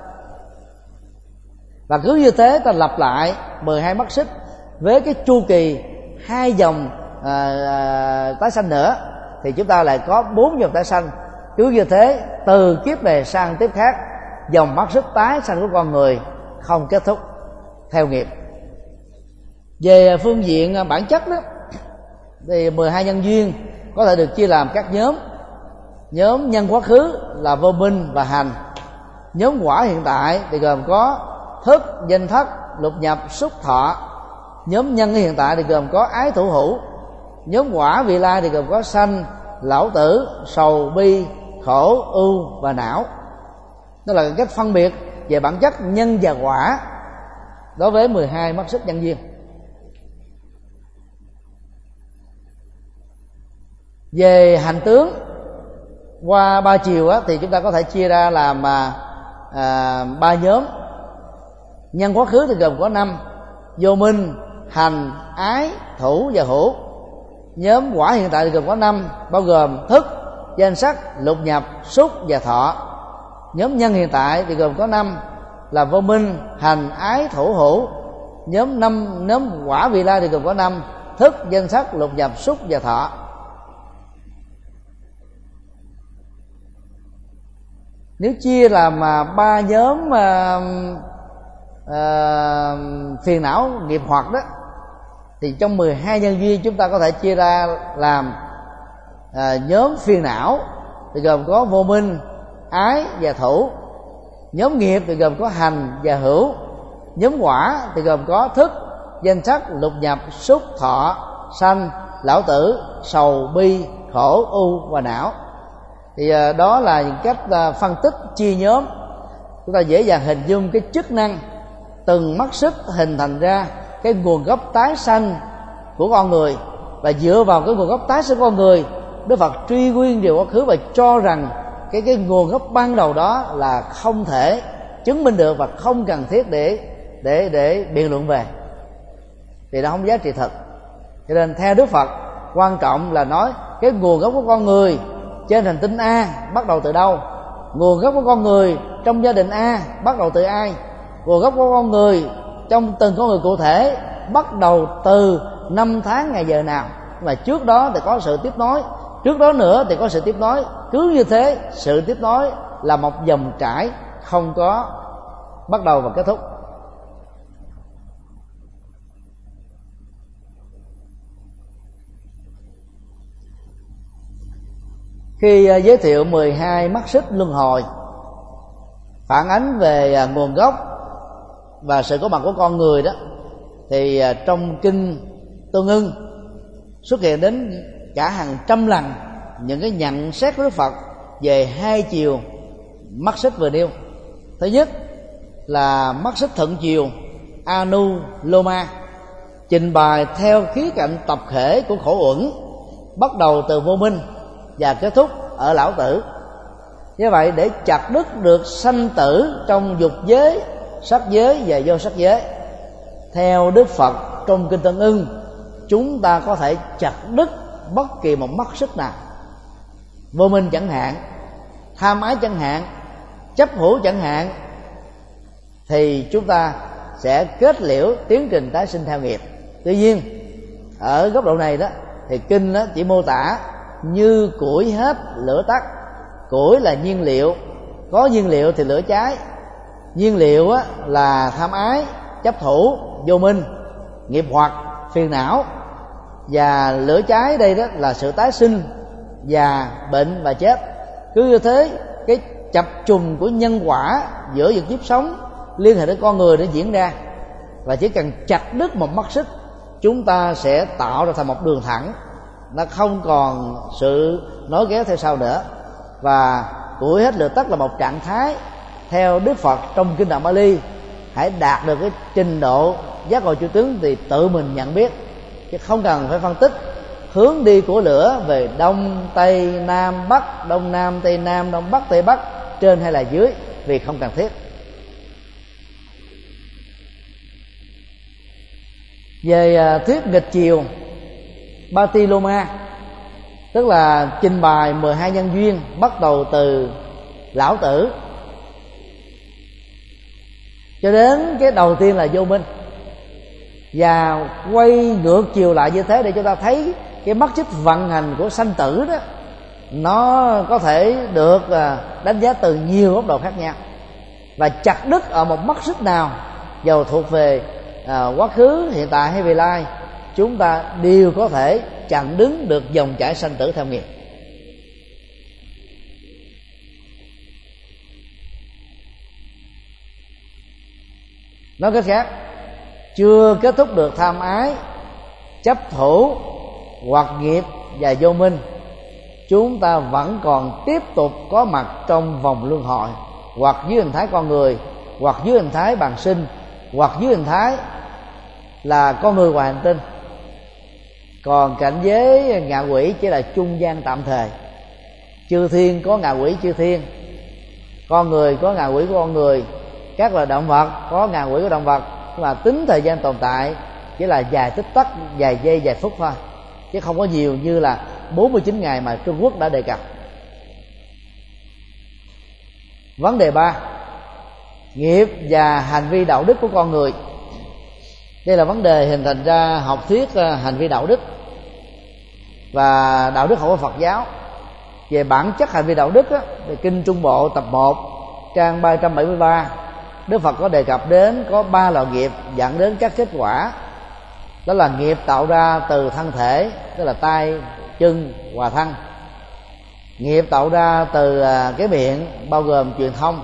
[SPEAKER 1] Và cứ như thế ta lặp lại 12 mắt xích với cái chu kỳ 2 dòng tái sanh nữa, thì chúng ta lại có 4 dòng tái sanh. Cứ như thế từ kiếp này sang tiếp khác, dòng mắt xích tái sanh của con người không kết thúc theo nghiệp. Về phương diện bản chất đó, thì 12 nhân duyên có thể được chia làm các nhóm. Nhóm nhân quá khứ là vô minh và hành. Nhóm quả hiện tại thì gồm có thức, danh thất, lục nhập, xúc, thọ. Nhóm nhân hiện tại thì gồm có ái, thủ, hữu. Nhóm quả vị lai thì gồm có sanh, lão tử, sầu, bi, khổ, ưu và não. Đó là cách phân biệt về bản chất nhân và quả đối với 12 mắt xích nhân duyên. Về hành tướng qua 3 chiều thì chúng ta có thể chia ra làm 3 nhóm. Nhân quá khứ thì gồm có 5: vô minh, hành, ái, thủ và hữu. Nhóm quả hiện tại thì gồm có 5, bao gồm thức, danh sắc, lục nhập, xúc và thọ. Nhóm nhân hiện tại thì gồm có 5 là vô minh, hành, ái, thủ, hữu. Nhóm quả vị lai thì gồm có 5: thức, danh sắc, lục nhập, xúc và thọ. Nếu chia làm 3 nhóm phiền não nghiệp hoặc đó, thì trong 12 nhân duyên chúng ta có thể chia ra làm nhóm phiền não thì gồm có vô minh, ái và thủ. Nhóm nghiệp thì gồm có hành và hữu. Nhóm quả thì gồm có thức, danh sắc, lục nhập, xúc, thọ, sanh, lão tử, sầu, bi, khổ, ưu và não. Thì đó là những cách phân tích chia nhóm. Chúng ta dễ dàng hình dung cái chức năng từng mắt xích hình thành ra cái nguồn gốc tái sanh của con người. Và dựa vào cái nguồn gốc tái sanh của con người, Đức Phật truy nguyên điều quá khứ và cho rằng cái nguồn gốc ban đầu đó là không thể chứng minh được và không cần thiết để biện luận về, thì nó không giá trị thật. Cho nên theo Đức Phật, quan trọng là nói cái nguồn gốc của con người trên hành tinh A bắt đầu từ đâu, nguồn gốc của con người trong gia đình A bắt đầu từ ai, nguồn gốc của con người trong từng con người cụ thể bắt đầu từ năm tháng ngày giờ nào. Mà trước đó thì có sự tiếp nối, trước đó nữa thì có sự tiếp nối. Cứ như thế, sự tiếp nối là một dòng trải không có bắt đầu và kết thúc. Khi giới thiệu 12 mắt xích luân hồi phản ánh về nguồn gốc và sự có mặt của con người đó, thì trong kinh Tương Ưng xuất hiện đến cả hàng trăm lần những cái nhận xét của Đức Phật về hai chiều mắt xích vừa nêu. Thứ nhất là mắt xích thuận chiều Anuloma, trình bày theo khía cạnh tập thể của khổ uẩn, bắt đầu từ vô minh và kết thúc ở lão tử. Như vậy, để chặt đứt được sanh tử trong dục giới, sắc giới và vô sắc giới, theo Đức Phật trong kinh Tương Ưng, chúng ta có thể chặt đứt bất kỳ một mắt xích nào. Vô minh chẳng hạn, tham ái chẳng hạn, chấp hữu chẳng hạn, thì chúng ta sẽ kết liễu tiến trình tái sinh theo nghiệp. Tuy nhiên, ở góc độ này đó thì kinh đó chỉ mô tả như củi hết lửa tắt. Củi là nhiên liệu, có nhiên liệu thì lửa cháy. Nhiên liệu á, là tham ái, chấp thủ, vô minh, nghiệp hoặc, phiền não. Và lửa cháy đây đó là sự tái sinh, già, bệnh và chết. Cứ như thế, cái chập trùng của nhân quả giữa vật kiếp sống liên hệ đến con người để diễn ra. Và chỉ cần chặt đứt một mắt xích chúng ta sẽ tạo ra thành một đường thẳng, nó không còn sự nối kéo theo sau nữa, và đuổi hết lượt tắt là một trạng thái theo Đức Phật trong kinh Tạng Bali. Hãy đạt được cái trình độ giác ngộ chư tướng thì tự mình nhận biết, chứ không cần phải phân tích hướng đi của lửa về đông tây nam bắc, đông nam tây nam, đông bắc tây bắc, trên hay là dưới, vì không cần thiết. Về thuyết nghịch chiều Patiloma, tức là trình bày 12 nhân duyên bắt đầu từ Lão Tử cho đến cái đầu tiên là vô minh, và quay ngược chiều lại như thế để chúng ta thấy cái mắt xích vận hành của sanh tử đó, nó có thể được đánh giá từ nhiều góc độ khác nhau, và chặt đứt ở một mắt xích nào, dầu thuộc về quá khứ, hiện tại hay vị lai, chúng ta đều có thể chặn đứng được dòng chảy sanh tử theo nghiệp. Nói cách khác, chưa kết thúc được tham ái, chấp thủ hoặc nghiệp và vô minh, chúng ta vẫn còn tiếp tục có mặt trong vòng luân hồi, hoặc dưới hình thái con người, hoặc dưới hình thái bằng sinh, hoặc dưới hình thái là con người ngoài hành tinh. Còn cảnh giới ngạ quỷ chỉ là trung gian tạm thời. Chư thiên có ngạ quỷ chư thiên, con người có ngạ quỷ của con người, các loài động vật có ngạ quỷ của động vật, mà tính thời gian tồn tại chỉ là vài tích tắc, vài giây, vài phút thôi, chứ không có nhiều như là 49 ngày mà Trung Quốc đã đề cập. Vấn đề 3, nghiệp và hành vi đạo đức của con người. Đây là vấn đề hình thành ra học thuyết hành vi đạo đức và đạo đức học của Phật giáo. Về bản chất hành vi đạo đức á, thì Kinh Trung Bộ tập 1 trang 373, Đức Phật có đề cập đến có 3 loại nghiệp dẫn đến các kết quả. Đó là nghiệp tạo ra từ thân thể, tức là tay, chân và thân. Nghiệp tạo ra từ cái miệng, bao gồm truyền thông.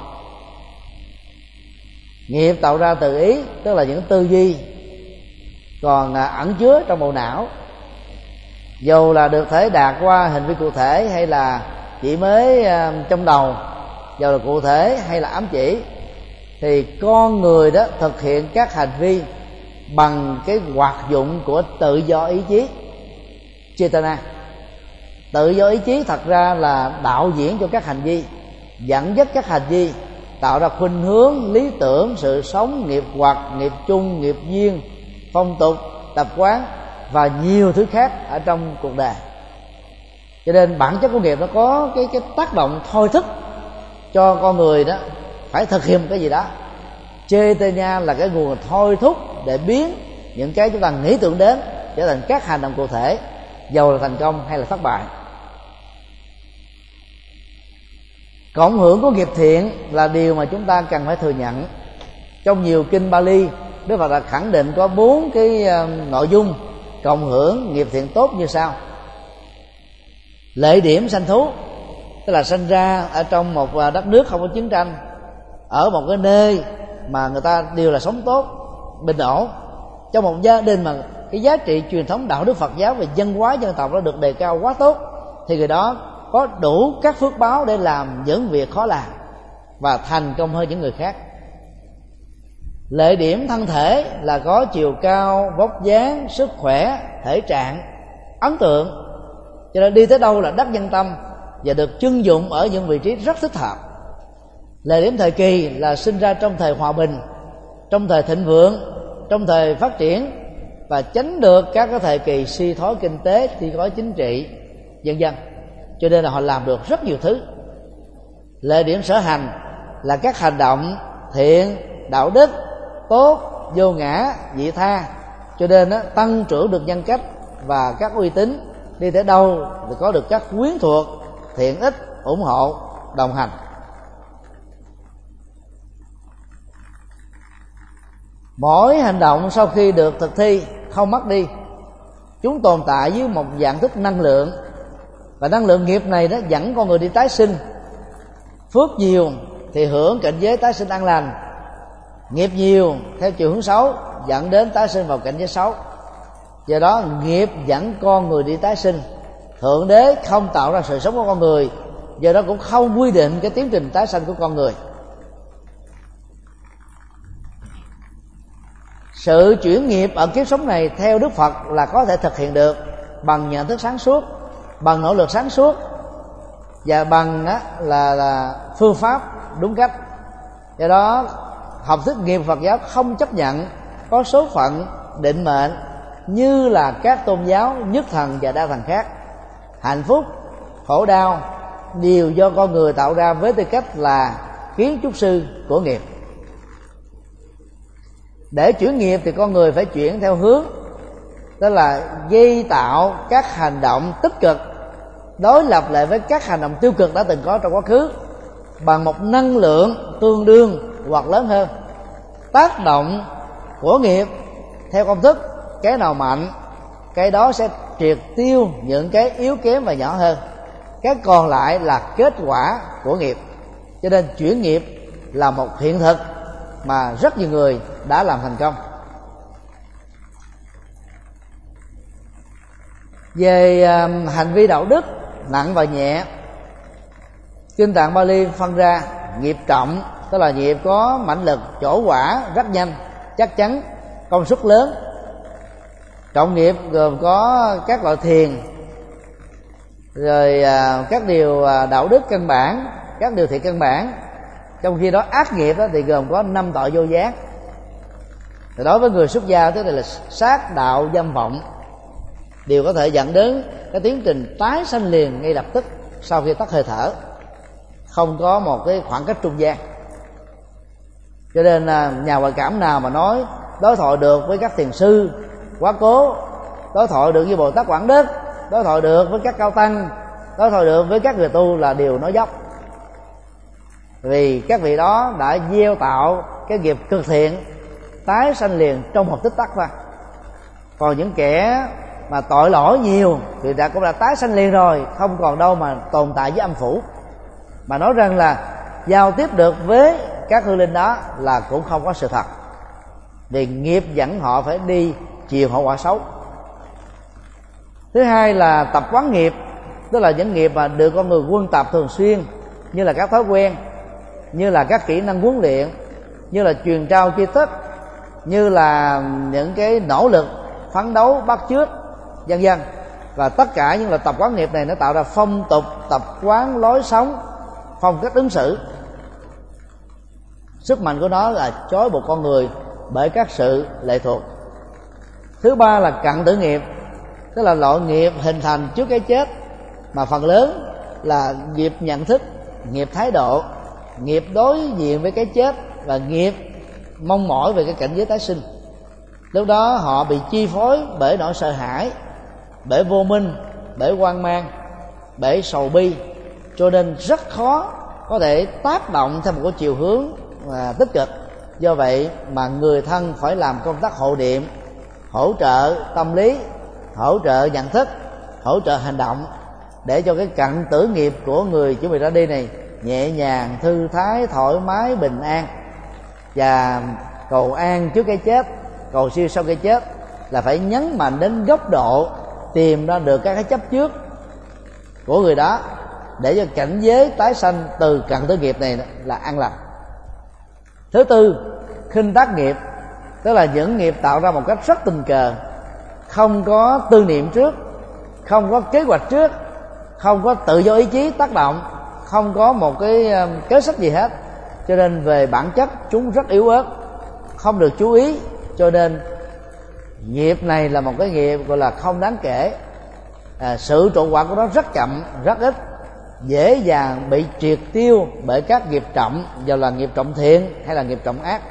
[SPEAKER 1] Nghiệp tạo ra từ ý, tức là những tư duy còn ẩn chứa trong bộ não, dù là được thể đạt qua hình vi cụ thể hay là chỉ mới trong đầu, dù là cụ thể hay là ám chỉ, thì con người đó thực hiện các hành vi bằng cái hoạt dụng của tự do ý chí, Chetana. Tự do ý chí thật ra là đạo diễn cho các hành vi, dẫn dắt các hành vi, tạo ra khuynh hướng, lý tưởng, sự sống, nghiệp hoặc, nghiệp chung, nghiệp duyên, phong tục, tập quán và nhiều thứ khác ở trong cuộc đời. Cho nên bản chất của nghiệp nó có cái tác động thôi thúc cho con người đó phải thực hiện một cái gì đó. Chetana là cái nguồn thôi thúc để biến những cái chúng ta nghĩ tưởng đến trở thành các hành động cụ thể, dầu là thành công hay là thất bại. Cộng hưởng của nghiệp thiện là điều mà chúng ta cần phải thừa nhận. Trong nhiều kinh Bali, Đức Phật đã khẳng định có 4 cái nội dung cộng hưởng nghiệp thiện tốt như sau. Lệ điểm sanh thú, tức là sanh ra ở trong một đất nước không có chiến tranh, ở một cái nơi mà người ta đều là sống tốt, bình ổn, trong một gia đình mà cái giá trị truyền thống đạo đức Phật giáo về văn hóa dân tộc nó được đề cao quá tốt, thì người đó có đủ các phước báo để làm những việc khó làm và thành công hơn những người khác. Lệ điểm thân thể là có chiều cao, vóc dáng, sức khỏe, thể trạng ấn tượng, cho nên đi tới đâu là đắc nhân tâm và được trưng dụng ở những vị trí rất thích hợp. Lệ điểm thời kỳ là sinh ra trong thời hòa bình, trong thời thịnh vượng, trong thời phát triển, và tránh được các cái thời kỳ suy thoái kinh tế, suy thoái chính trị, vân vân. Cho nên là họ làm được rất nhiều thứ. Lệ điểm sở hành là các hành động thiện, đạo đức, tốt, vô ngã, vị tha, cho nên đó, tăng trưởng được nhân cách và các uy tín. Đi tới đâu thì có được các quyến thuộc, thiện ích, ủng hộ, đồng hành. Mỗi hành động sau khi được thực thi không mất đi, chúng tồn tại với một dạng thức năng lượng, và năng lượng nghiệp này đó dẫn con người đi tái sinh. Phước nhiều thì hưởng cảnh giới tái sinh an lành, nghiệp nhiều theo chiều hướng xấu dẫn đến tái sinh vào cảnh giới xấu. Do đó nghiệp dẫn con người đi tái sinh. Thượng đế không tạo ra sự sống của con người, do đó cũng không quy định cái tiến trình tái sanh của con người. Sự chuyển nghiệp ở kiếp sống này theo Đức Phật là có thể thực hiện được bằng nhận thức sáng suốt, bằng nỗ lực sáng suốt và bằng là phương pháp đúng cách. Do đó học thuyết nghiệp Phật giáo không chấp nhận có số phận định mệnh như là các tôn giáo nhất thần và đa thần khác. Hạnh phúc, khổ đau đều do con người tạo ra với tư cách là kiến trúc sư của nghiệp. Để chuyển nghiệp thì con người phải chuyển theo hướng, đó là gây tạo các hành động tích cực đối lập lại với các hành động tiêu cực đã từng có trong quá khứ bằng một năng lượng tương đương hoặc lớn hơn. Tác động của nghiệp theo công thức cái nào mạnh, cái đó sẽ triệt tiêu những cái yếu kém và nhỏ hơn. Cái còn lại là kết quả của nghiệp. Cho nên chuyển nghiệp là một hiện thực mà rất nhiều người đã làm thành công. Về hành vi đạo đức nặng và nhẹ, Kinh Tạng Bali phân ra nghiệp trọng, tức là nghiệp có mãnh lực, trổ quả rất nhanh, chắc chắn, công suất lớn. Trọng nghiệp gồm có các loại thiền, rồi các điều đạo đức căn bản, các điều thiện căn bản. Trong khi đó ác nghiệp thì gồm có 5 tội vô giác. Thì đối với người xuất gia, tức là sát đạo dâm vọng, đều có thể dẫn đến cái tiến trình tái sanh liền ngay lập tức sau khi tắt hơi thở, không có một cái khoảng cách trung gian. Cho nên nhà ngoại cảm nào mà nói đối thoại được với các thiền sư quá cố, đối thoại được với Bồ Tát Quảng Đức, đối thoại được với các cao tăng, đối thoại được với các người tu là điều nói dốc. Vì các vị đó đã gieo tạo cái nghiệp cực thiện tái sanh liền trong một tích tắc thôi. Còn những kẻ mà tội lỗi nhiều thì cũng đã tái sanh liền rồi, không còn đâu mà tồn tại với âm phủ. Mà nói rằng là giao tiếp được với các hư linh đó là cũng không có sự thật, vì nghiệp dẫn họ phải đi chiều hậu quả xấu. Thứ hai là tập quán nghiệp, tức là những nghiệp mà được con người quân tập thường xuyên, như là các thói quen, như là các kỹ năng huấn luyện, như là truyền trao tri thức, như là những cái nỗ lực phấn đấu bắt chước, vân vân. Và tất cả những loại tập quán nghiệp này nó tạo ra phong tục, tập quán, lối sống, phong cách ứng xử. Sức mạnh của nó là trói buộc con người bởi các sự lệ thuộc. Thứ ba là cận tử nghiệp, tức là loại nghiệp hình thành trước cái chết, mà phần lớn là nghiệp nhận thức, nghiệp thái độ, nghiệp đối diện với cái chết và nghiệp mong mỏi về cái cảnh giới tái sinh. Lúc đó họ bị chi phối bởi nỗi sợ hãi, bởi vô minh, bởi hoang mang, bởi sầu bi, cho nên rất khó có thể tác động theo một cái chiều hướng tích cực. Do vậy mà người thân phải làm công tác hộ niệm, hỗ trợ tâm lý, hỗ trợ nhận thức, hỗ trợ hành động, để cho cái cận tử nghiệp của người chuẩn bị ra đi này nhẹ nhàng, thư thái, thoải mái, bình an. Và cầu an trước cái chết, cầu siêu sau cái chết là phải nhấn mạnh đến góc độ tìm ra được các cái chấp trước của người đó, để cho cảnh giới tái sanh từ cận tử nghiệp này là an lành. Thứ tư, khinh tác nghiệp, tức là những nghiệp tạo ra một cách rất tình cờ, không có tư niệm trước, không có kế hoạch trước, không có tự do ý chí tác động, không có một cái kế sách gì hết. Cho nên về bản chất chúng rất yếu ớt, không được chú ý. Cho nên nghiệp này là một cái nghiệp gọi là không đáng kể. Sự trụ quả của nó rất chậm, rất ít, dễ dàng bị triệt tiêu bởi các nghiệp trọng, dù là nghiệp trọng thiện hay là nghiệp trọng ác.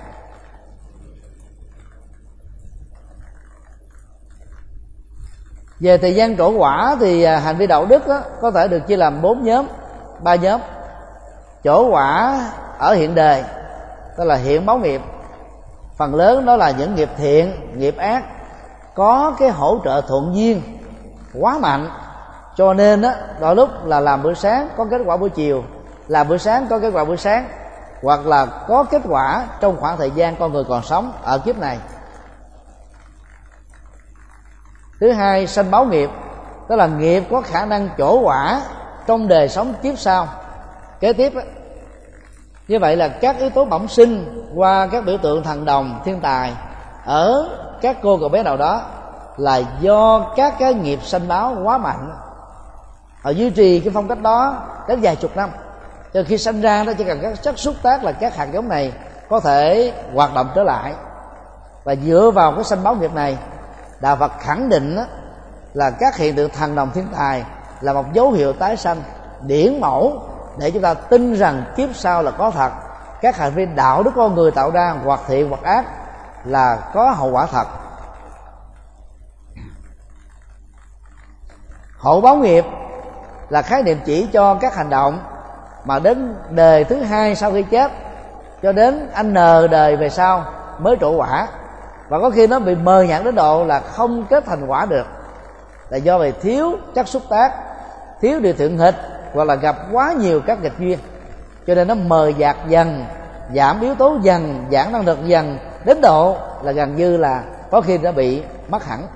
[SPEAKER 1] Về thời gian trổ quả thì hành vi đạo đức đó, có thể được chia làm 3 nhóm. Trổ quả ở hiện đời, tức là hiện báo nghiệp. Phần lớn đó là những nghiệp thiện, nghiệp ác có cái hỗ trợ thuận duyên quá mạnh, cho nên đó, đôi lúc là làm bữa sáng có kết quả buổi chiều, làm bữa sáng có kết quả buổi sáng, hoặc là có kết quả trong khoảng thời gian con người còn sống ở kiếp này. Thứ hai, sanh báo nghiệp, tức là nghiệp có khả năng trổ quả trong đời sống kiếp sau kế tiếp đó. Như vậy là các yếu tố bẩm sinh qua các biểu tượng thần đồng, thiên tài ở các cô cậu bé nào đó là do các cái nghiệp sanh báo quá mạnh, họ duy trì cái phong cách đó đến vài chục năm, cho khi sanh ra nó chỉ cần các chất xúc tác là các hạt giống này có thể hoạt động trở lại. Và dựa vào cái sanh báo nghiệp này, Đạo Phật khẳng định là các hiện tượng thần đồng thiên tài là một dấu hiệu tái sanh điển mẫu để chúng ta tin rằng kiếp sau là có thật, các hành vi đạo đức con người tạo ra hoặc thiện hoặc ác là có hậu quả thật. Hậu báo nghiệp là khái niệm chỉ cho các hành động mà đến đời thứ hai sau khi chết cho đến n đời về sau mới trổ quả, và có khi nó bị mờ nhạt đến độ là không kết thành quả được, là do vì thiếu chất xúc tác, thiếu điều thiện nghịch, hoặc là gặp quá nhiều các nghịch duyên, cho nên nó mờ nhạt dần, giảm yếu tố dần, giảm năng lực dần, đến độ là gần như là có khi đã bị mất hẳn.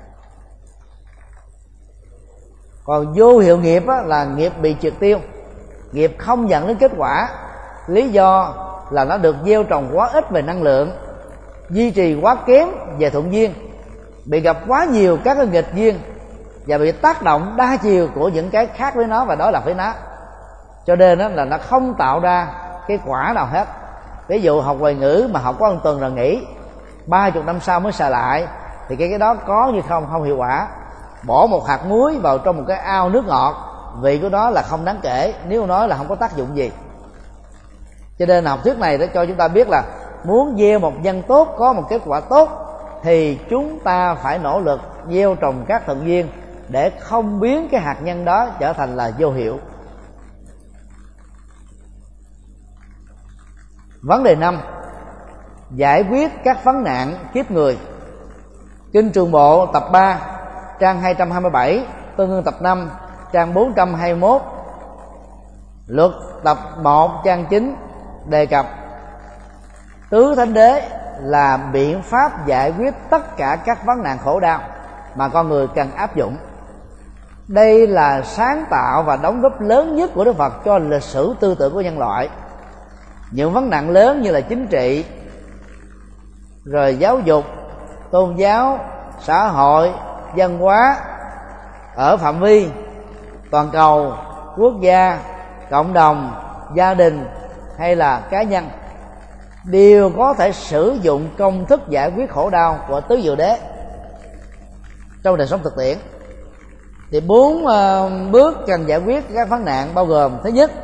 [SPEAKER 1] Còn vô hiệu nghiệp là nghiệp bị triệt tiêu, nghiệp không dẫn đến kết quả, lý do là nó được gieo trồng quá ít về năng lượng, duy trì quá kém về thuận duyên, bị gặp quá nhiều các cái nghịch duyên và bị tác động đa chiều của những cái khác với nó và đối lập với nó, cho nên đó là nó không tạo ra cái quả nào hết. Ví dụ học ngoại ngữ mà học có 1 tuần rồi nghỉ, 30 năm sau mới xài lại thì cái đó có như không hiệu quả. Bỏ một hạt muối vào trong một cái ao nước ngọt, vị của nó là không đáng kể, nếu nói là không có tác dụng gì. Cho nên học thuyết này để cho chúng ta biết là muốn gieo một nhân tốt có một kết quả tốt thì chúng ta phải nỗ lực gieo trồng các thuận duyên để không biến cái hạt nhân đó trở thành là vô hiệu. Vấn đề 5, giải quyết các vấn nạn kiếp người. Kinh Trường Bộ tập 3 trang 227, tương đương tập 5 trang 421, Luật tập 1 trang 9 đề cập tứ thánh đế là biện pháp giải quyết tất cả các vấn nạn khổ đau mà con người cần áp dụng. Đây là sáng tạo và đóng góp lớn nhất của Đức Phật cho lịch sử tư tưởng của nhân loại. Những vấn nạn lớn như là chính trị, rồi giáo dục, tôn giáo, xã hội, văn hóa ở phạm vi toàn cầu, quốc gia, cộng đồng, gia đình hay là cá nhân đều có thể sử dụng công thức giải quyết khổ đau của tứ diệu đế trong đời sống thực tiễn. Thì 4 bước cần giải quyết các vấn nạn bao gồm: thứ nhất,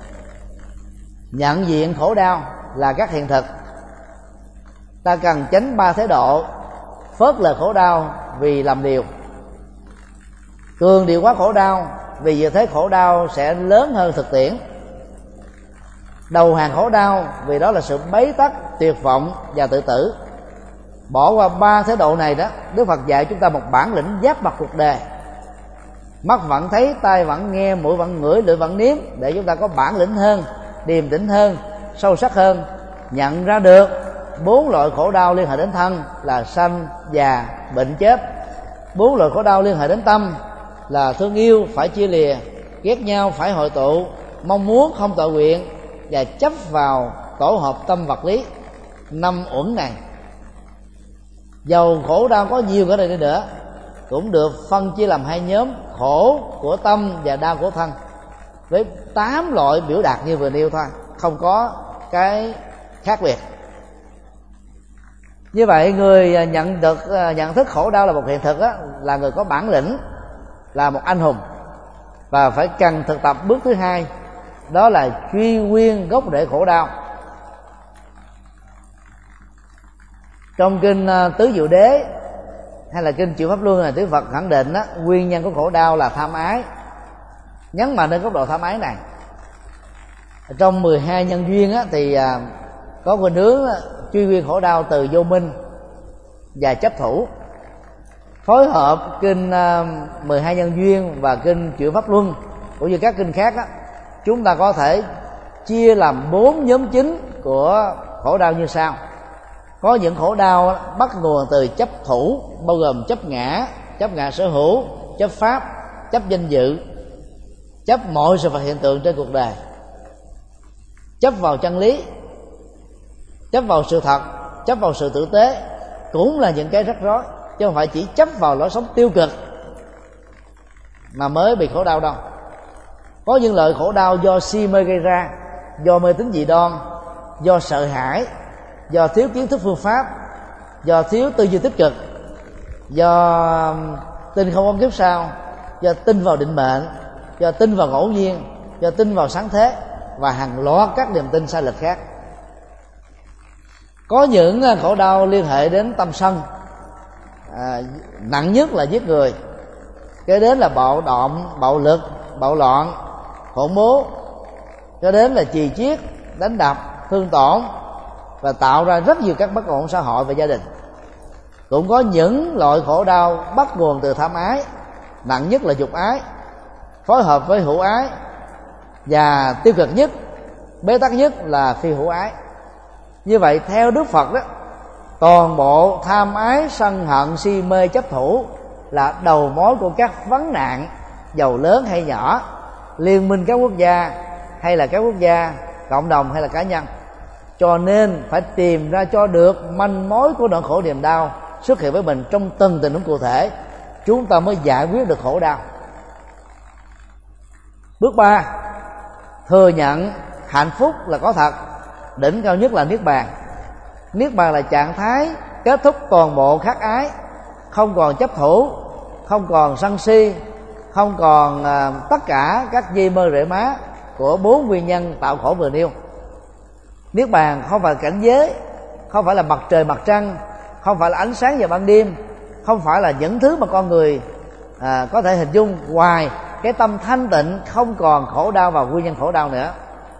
[SPEAKER 1] nhận diện khổ đau là các hiện thực. Ta cần tránh 3 thái độ: phớt lờ khổ đau vì làm điều, cường điệu hóa khổ đau vì dự thế khổ đau sẽ lớn hơn thực tiễn, đầu hàng khổ đau vì đó là sự bế tắc, tuyệt vọng và tự tử. Bỏ qua 3 thái độ này đó, Đức Phật dạy chúng ta một bản lĩnh giáp mặt cuộc đời. Mắt vẫn thấy, tai vẫn nghe, mũi vẫn ngửi, lưỡi vẫn nếm, để chúng ta có bản lĩnh hơn, điềm tĩnh hơn, sâu sắc hơn, nhận ra được 4 loại khổ đau liên hệ đến thân là sanh, già, bệnh, chết. 4 loại khổ đau liên hệ đến tâm là thương yêu phải chia lìa, ghét nhau phải hội tụ, mong muốn không tội nguyện và chấp vào tổ hợp tâm vật lý. 5 uẩn này, dầu khổ đau có nhiều ở đây đi nữa, cũng được phân chia làm 2 nhóm: khổ của tâm và đau của thân, với 8 loại biểu đạt như vừa nêu thôi, không có cái khác biệt. Như vậy người nhận thức khổ đau là một hiện thực là người có bản lĩnh, là một anh hùng, và phải cần thực tập bước thứ 2, đó là truy nguyên gốc rễ khổ đau. Trong kinh Tứ Diệu Đế hay là kinh Chịu Pháp Luân này, Đức Phật khẳng định nguyên nhân của khổ đau là tham ái, nhấn mạnh đến góc độ tham ái này. Trong 12 nhân duyên thì có khuynh hướng truy nguyên khổ đau từ vô minh và chấp thủ. Phối hợp kinh 12 nhân duyên và kinh Chịu Pháp Luân cũng như các kinh khác chúng ta có thể chia làm 4 nhóm chính của khổ đau như sau. Có những khổ đau bắt nguồn từ chấp thủ, bao gồm chấp ngã, chấp ngã sở hữu, chấp pháp, chấp danh dự, chấp mọi sự vật hiện tượng trên cuộc đời, chấp vào chân lý, chấp vào sự thật, chấp vào sự tử tế, cũng là những cái rắc rối, chứ không phải chỉ chấp vào lối sống tiêu cực mà mới bị khổ đau đâu. Có những loại khổ đau do si mê gây ra, do mê tín dị đoan, do sợ hãi, do thiếu kiến thức phương pháp, do thiếu tư duy tích cực, do tin không có kiếp sau, do tin vào định mệnh, do tin vào ngẫu nhiên, do tin vào sáng thế và hàng loạt các niềm tin sai lệch khác. Có những khổ đau liên hệ đến tâm sân, nặng nhất là giết người, kế đến là bạo động, bạo lực, bạo loạn, khủng bố, kế đến là chì chiết, đánh đập, thương tổn và tạo ra rất nhiều các bất ổn xã hội và gia đình. Cũng có những loại khổ đau bắt nguồn từ tham ái, nặng nhất là dục ái, phối hợp với hữu ái, và tiêu cực nhất, bế tắc nhất là phi hữu ái. Như vậy theo Đức Phật đó, toàn bộ tham ái, sân hận, si mê, chấp thủ là đầu mối của các vấn nạn, giàu lớn hay nhỏ, liên minh các quốc gia hay là các quốc gia, cộng đồng hay là cá nhân. Cho nên phải tìm ra cho được manh mối của nỗi khổ niềm đau xuất hiện với mình trong từng tình huống cụ thể, chúng ta mới giải quyết được khổ đau. Bước 3, thừa nhận hạnh phúc là có thật. Đỉnh cao nhất là niết bàn. Niết bàn là trạng thái kết thúc toàn bộ khát ái, không còn chấp thủ, không còn sân si, không còn tất cả các dây mơ rễ má của 4 nguyên nhân tạo khổ vừa nêu. Niết bàn không phải cảnh giới, không phải là mặt trời mặt trăng, không phải là ánh sáng vào ban đêm, không phải là những thứ mà con người có thể hình dung ngoài cái tâm thanh tịnh, không còn khổ đau và nguyên nhân khổ đau nữa.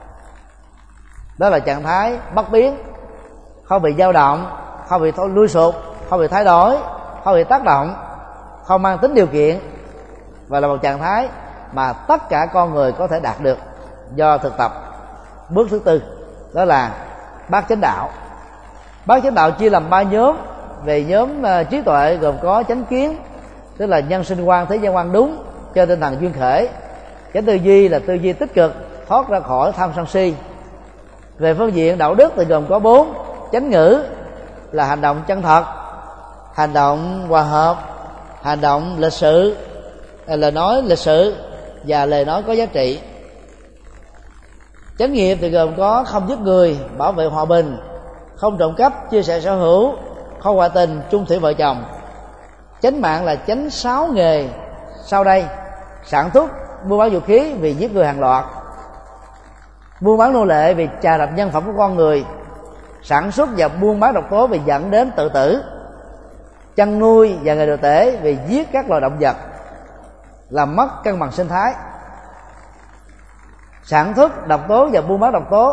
[SPEAKER 1] Đó là trạng thái bất biến, không bị dao động, không bị lui sụp, không bị thay đổi, không bị tác động, không mang tính điều kiện, và là một trạng thái mà tất cả con người có thể đạt được do thực tập. Bước thứ 4 đó là bát chánh đạo. Bát chánh đạo chia làm 3 nhóm. Về nhóm trí tuệ gồm có chánh kiến, tức là nhân sinh quan, thế gian quan đúng cho tinh thần duyên khởi. Chánh tư duy là tư duy tích cực, thoát ra khỏi tham sân si. Về phương diện đạo đức thì gồm có 4. Chánh ngữ là hành động chân thật, hành động hòa hợp, hành động lịch sự, lời nói lịch sự và lời nói có giá trị. Chánh nghiệp thì gồm có không giết người, bảo vệ hòa bình, không trộm cắp, chia sẻ sở hữu, không ngoại tình, chung thủy vợ chồng. Chánh mạng là chánh 6 nghề sau đây: sản xuất, buôn bán vũ khí vì giết người hàng loạt, buôn bán nô lệ vì chà đạp nhân phẩm của con người, sản xuất và buôn bán độc tố vì dẫn đến tự tử, chăn nuôi và nghề đồ tể vì giết các loài động vật, làm mất cân bằng sinh thái. Sản xuất độc tố và buôn bán độc tố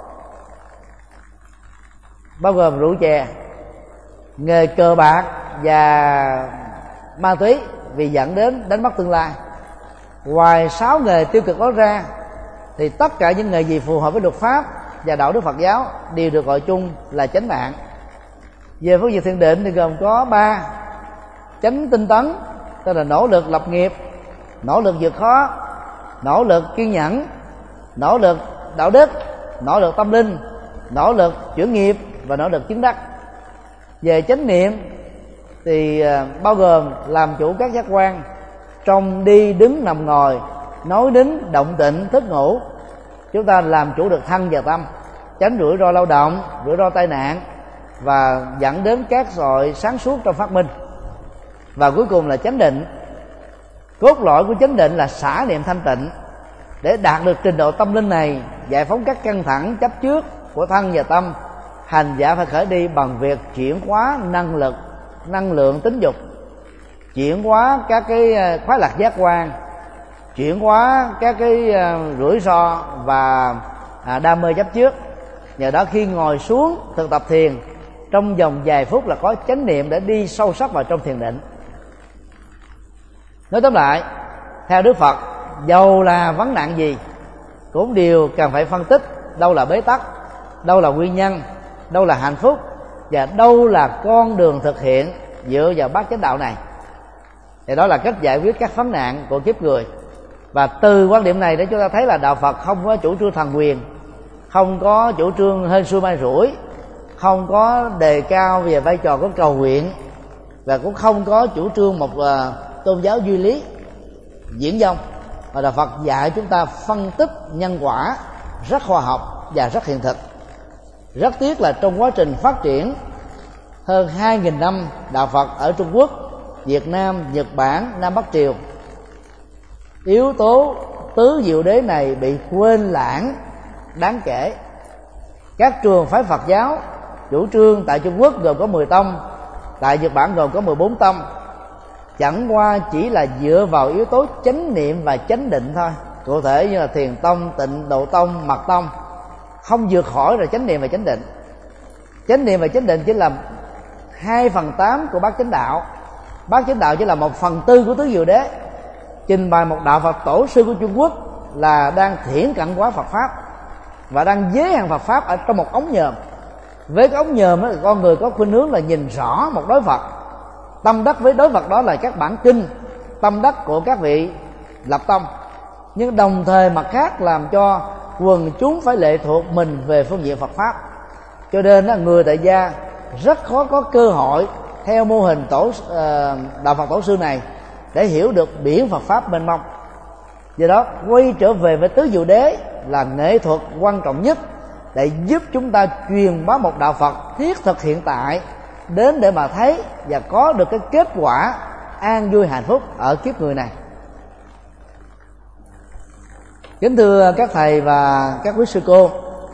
[SPEAKER 1] bao gồm rượu chè, nghề cờ bạc và ma túy vì dẫn đến đánh mất tương lai. Ngoài 6 nghề tiêu cực đó ra thì tất cả những nghề gì phù hợp với luật pháp và đạo đức Phật giáo đều được gọi chung là chánh mạng. Về phương diện thiền định thì gồm có 3: chánh tinh tấn, tức là nỗ lực lập nghiệp, nỗ lực vượt khó, nỗ lực kiên nhẫn, nỗ lực đạo đức, nỗ lực tâm linh, nỗ lực chuyển nghiệp và nỗ lực chứng đắc. Về chánh niệm thì bao gồm làm chủ các giác quan, trong đi đứng nằm ngồi, nói nín động tịnh thức ngủ. Chúng ta làm chủ được thân và tâm, tránh rủi ro lao động, rủi ro tai nạn và dẫn đến các loại sáng suốt trong phát minh. Và cuối cùng là chánh định. Cốt lõi của chánh định là xả niệm thanh tịnh. Để đạt được trình độ tâm linh này, giải phóng các căng thẳng chấp trước của thân và tâm, hành giả phải khởi đi bằng việc chuyển hóa năng lượng tính dục, chuyển hóa các cái khoái lạc giác quan, chuyển hóa các cái rủi ro và đam mê chấp trước. Nhờ đó khi ngồi xuống thực tập thiền, trong vòng vài phút là có chánh niệm để đi sâu sắc vào trong thiền định. Nói tóm lại, theo Đức Phật, dầu là vấn nạn gì cũng đều cần phải phân tích đâu là bế tắc, đâu là nguyên nhân, đâu là hạnh phúc và đâu là con đường thực hiện dựa vào bát chánh đạo này. Thì đó là cách giải quyết các vấn nạn của kiếp người. Và từ quan điểm này để chúng ta thấy là đạo Phật không có chủ trương thần quyền, không có chủ trương hên xui may rủi, không có đề cao về vai trò của cầu nguyện, và cũng không có chủ trương một tôn giáo duy lý diễn dông. Và đạo Phật dạy chúng ta phân tích nhân quả rất khoa học và rất hiện thực. Rất tiếc là trong quá trình phát triển hơn 2.000 năm đạo Phật ở Trung Quốc, Việt Nam, Nhật Bản, Nam Bắc Triều, yếu tố tứ diệu đế này bị quên lãng đáng kể. Các trường phái Phật giáo chủ trương tại Trung Quốc gồm có 10 tông, tại Nhật Bản gồm có 14 tông, chẳng qua chỉ là dựa vào yếu tố chánh niệm và chánh định thôi. Cụ thể như là Thiền tông, Tịnh Độ tông, Mật tông không vượt khỏi là chánh niệm và chánh định. Chánh niệm và chánh định chỉ là 2/8 của bát chánh đạo. Bát chánh đạo chỉ là 1/4 của tứ diệu đế. Trình bày một đạo Phật tổ sư của Trung Quốc là đang thiển cận hóa Phật pháp và đang giới hạn Phật pháp ở trong một ống nhòm. Với cái ống nhòm đó, con người có khuynh hướng là nhìn rõ một đối Phật, tâm đắc với đối Phật đó là các bản kinh, tâm đắc của các vị lập tông, nhưng đồng thời mặt khác làm cho quần chúng phải lệ thuộc mình về phương diện Phật pháp. Cho nên người tại gia rất khó có cơ hội theo mô hình đạo Phật tổ sư này để hiểu được biển Phật pháp mênh mông. Do đó quay trở về với tứ diệu đế là nghệ thuật quan trọng nhất để giúp chúng ta truyền bá một đạo Phật thiết thực hiện tại đến để mà thấy và có được cái kết quả an vui hạnh phúc ở kiếp người này. Kính thưa các thầy và các quý sư cô,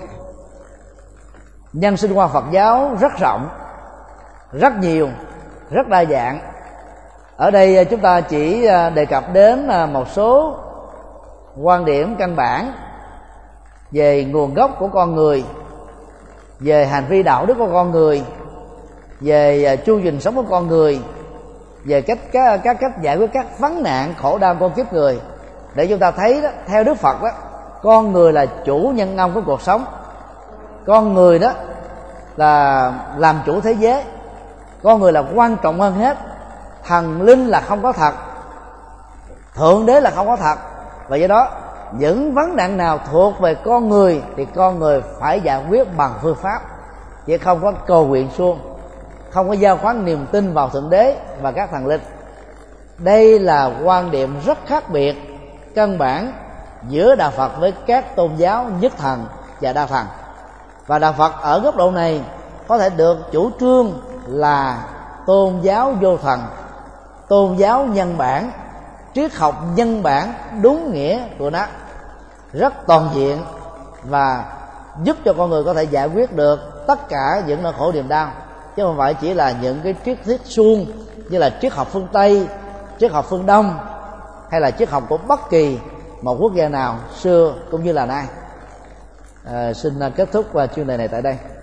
[SPEAKER 1] nhân sinh quan Phật giáo rất rộng, rất nhiều, rất đa dạng. Ở đây chúng ta chỉ đề cập đến một số quan điểm căn bản về nguồn gốc của con người, về hành vi đạo đức của con người, về chu trình sống của con người, về các cách giải quyết các vấn nạn khổ đau của kiếp người, để chúng ta thấy đó, theo Đức Phật đó, con người là chủ nhân ông của cuộc sống, con người đó là làm chủ thế giới, con người là quan trọng hơn hết. Thần linh là không có thật, thượng đế là không có thật, và do đó những vấn nạn nào thuộc về con người thì con người phải giải quyết bằng phương pháp, chứ không có cầu nguyện suông, không có giao khoán niềm tin vào thượng đế và các thần linh. Đây là quan điểm rất khác biệt căn bản giữa đạo Phật với các tôn giáo nhất thần và đa thần. Và đạo Phật ở góc độ này có thể được chủ trương là tôn giáo vô thần, tôn giáo nhân bản, triết học nhân bản đúng nghĩa của nó, rất toàn diện và giúp cho con người có thể giải quyết được tất cả những nỗi khổ niềm đau, chứ không phải chỉ là những cái triết thuyết suông như là triết học phương Tây, triết học phương Đông hay là triết học của bất kỳ một quốc gia nào xưa cũng như là nay. Xin kết thúc chương đề này tại đây.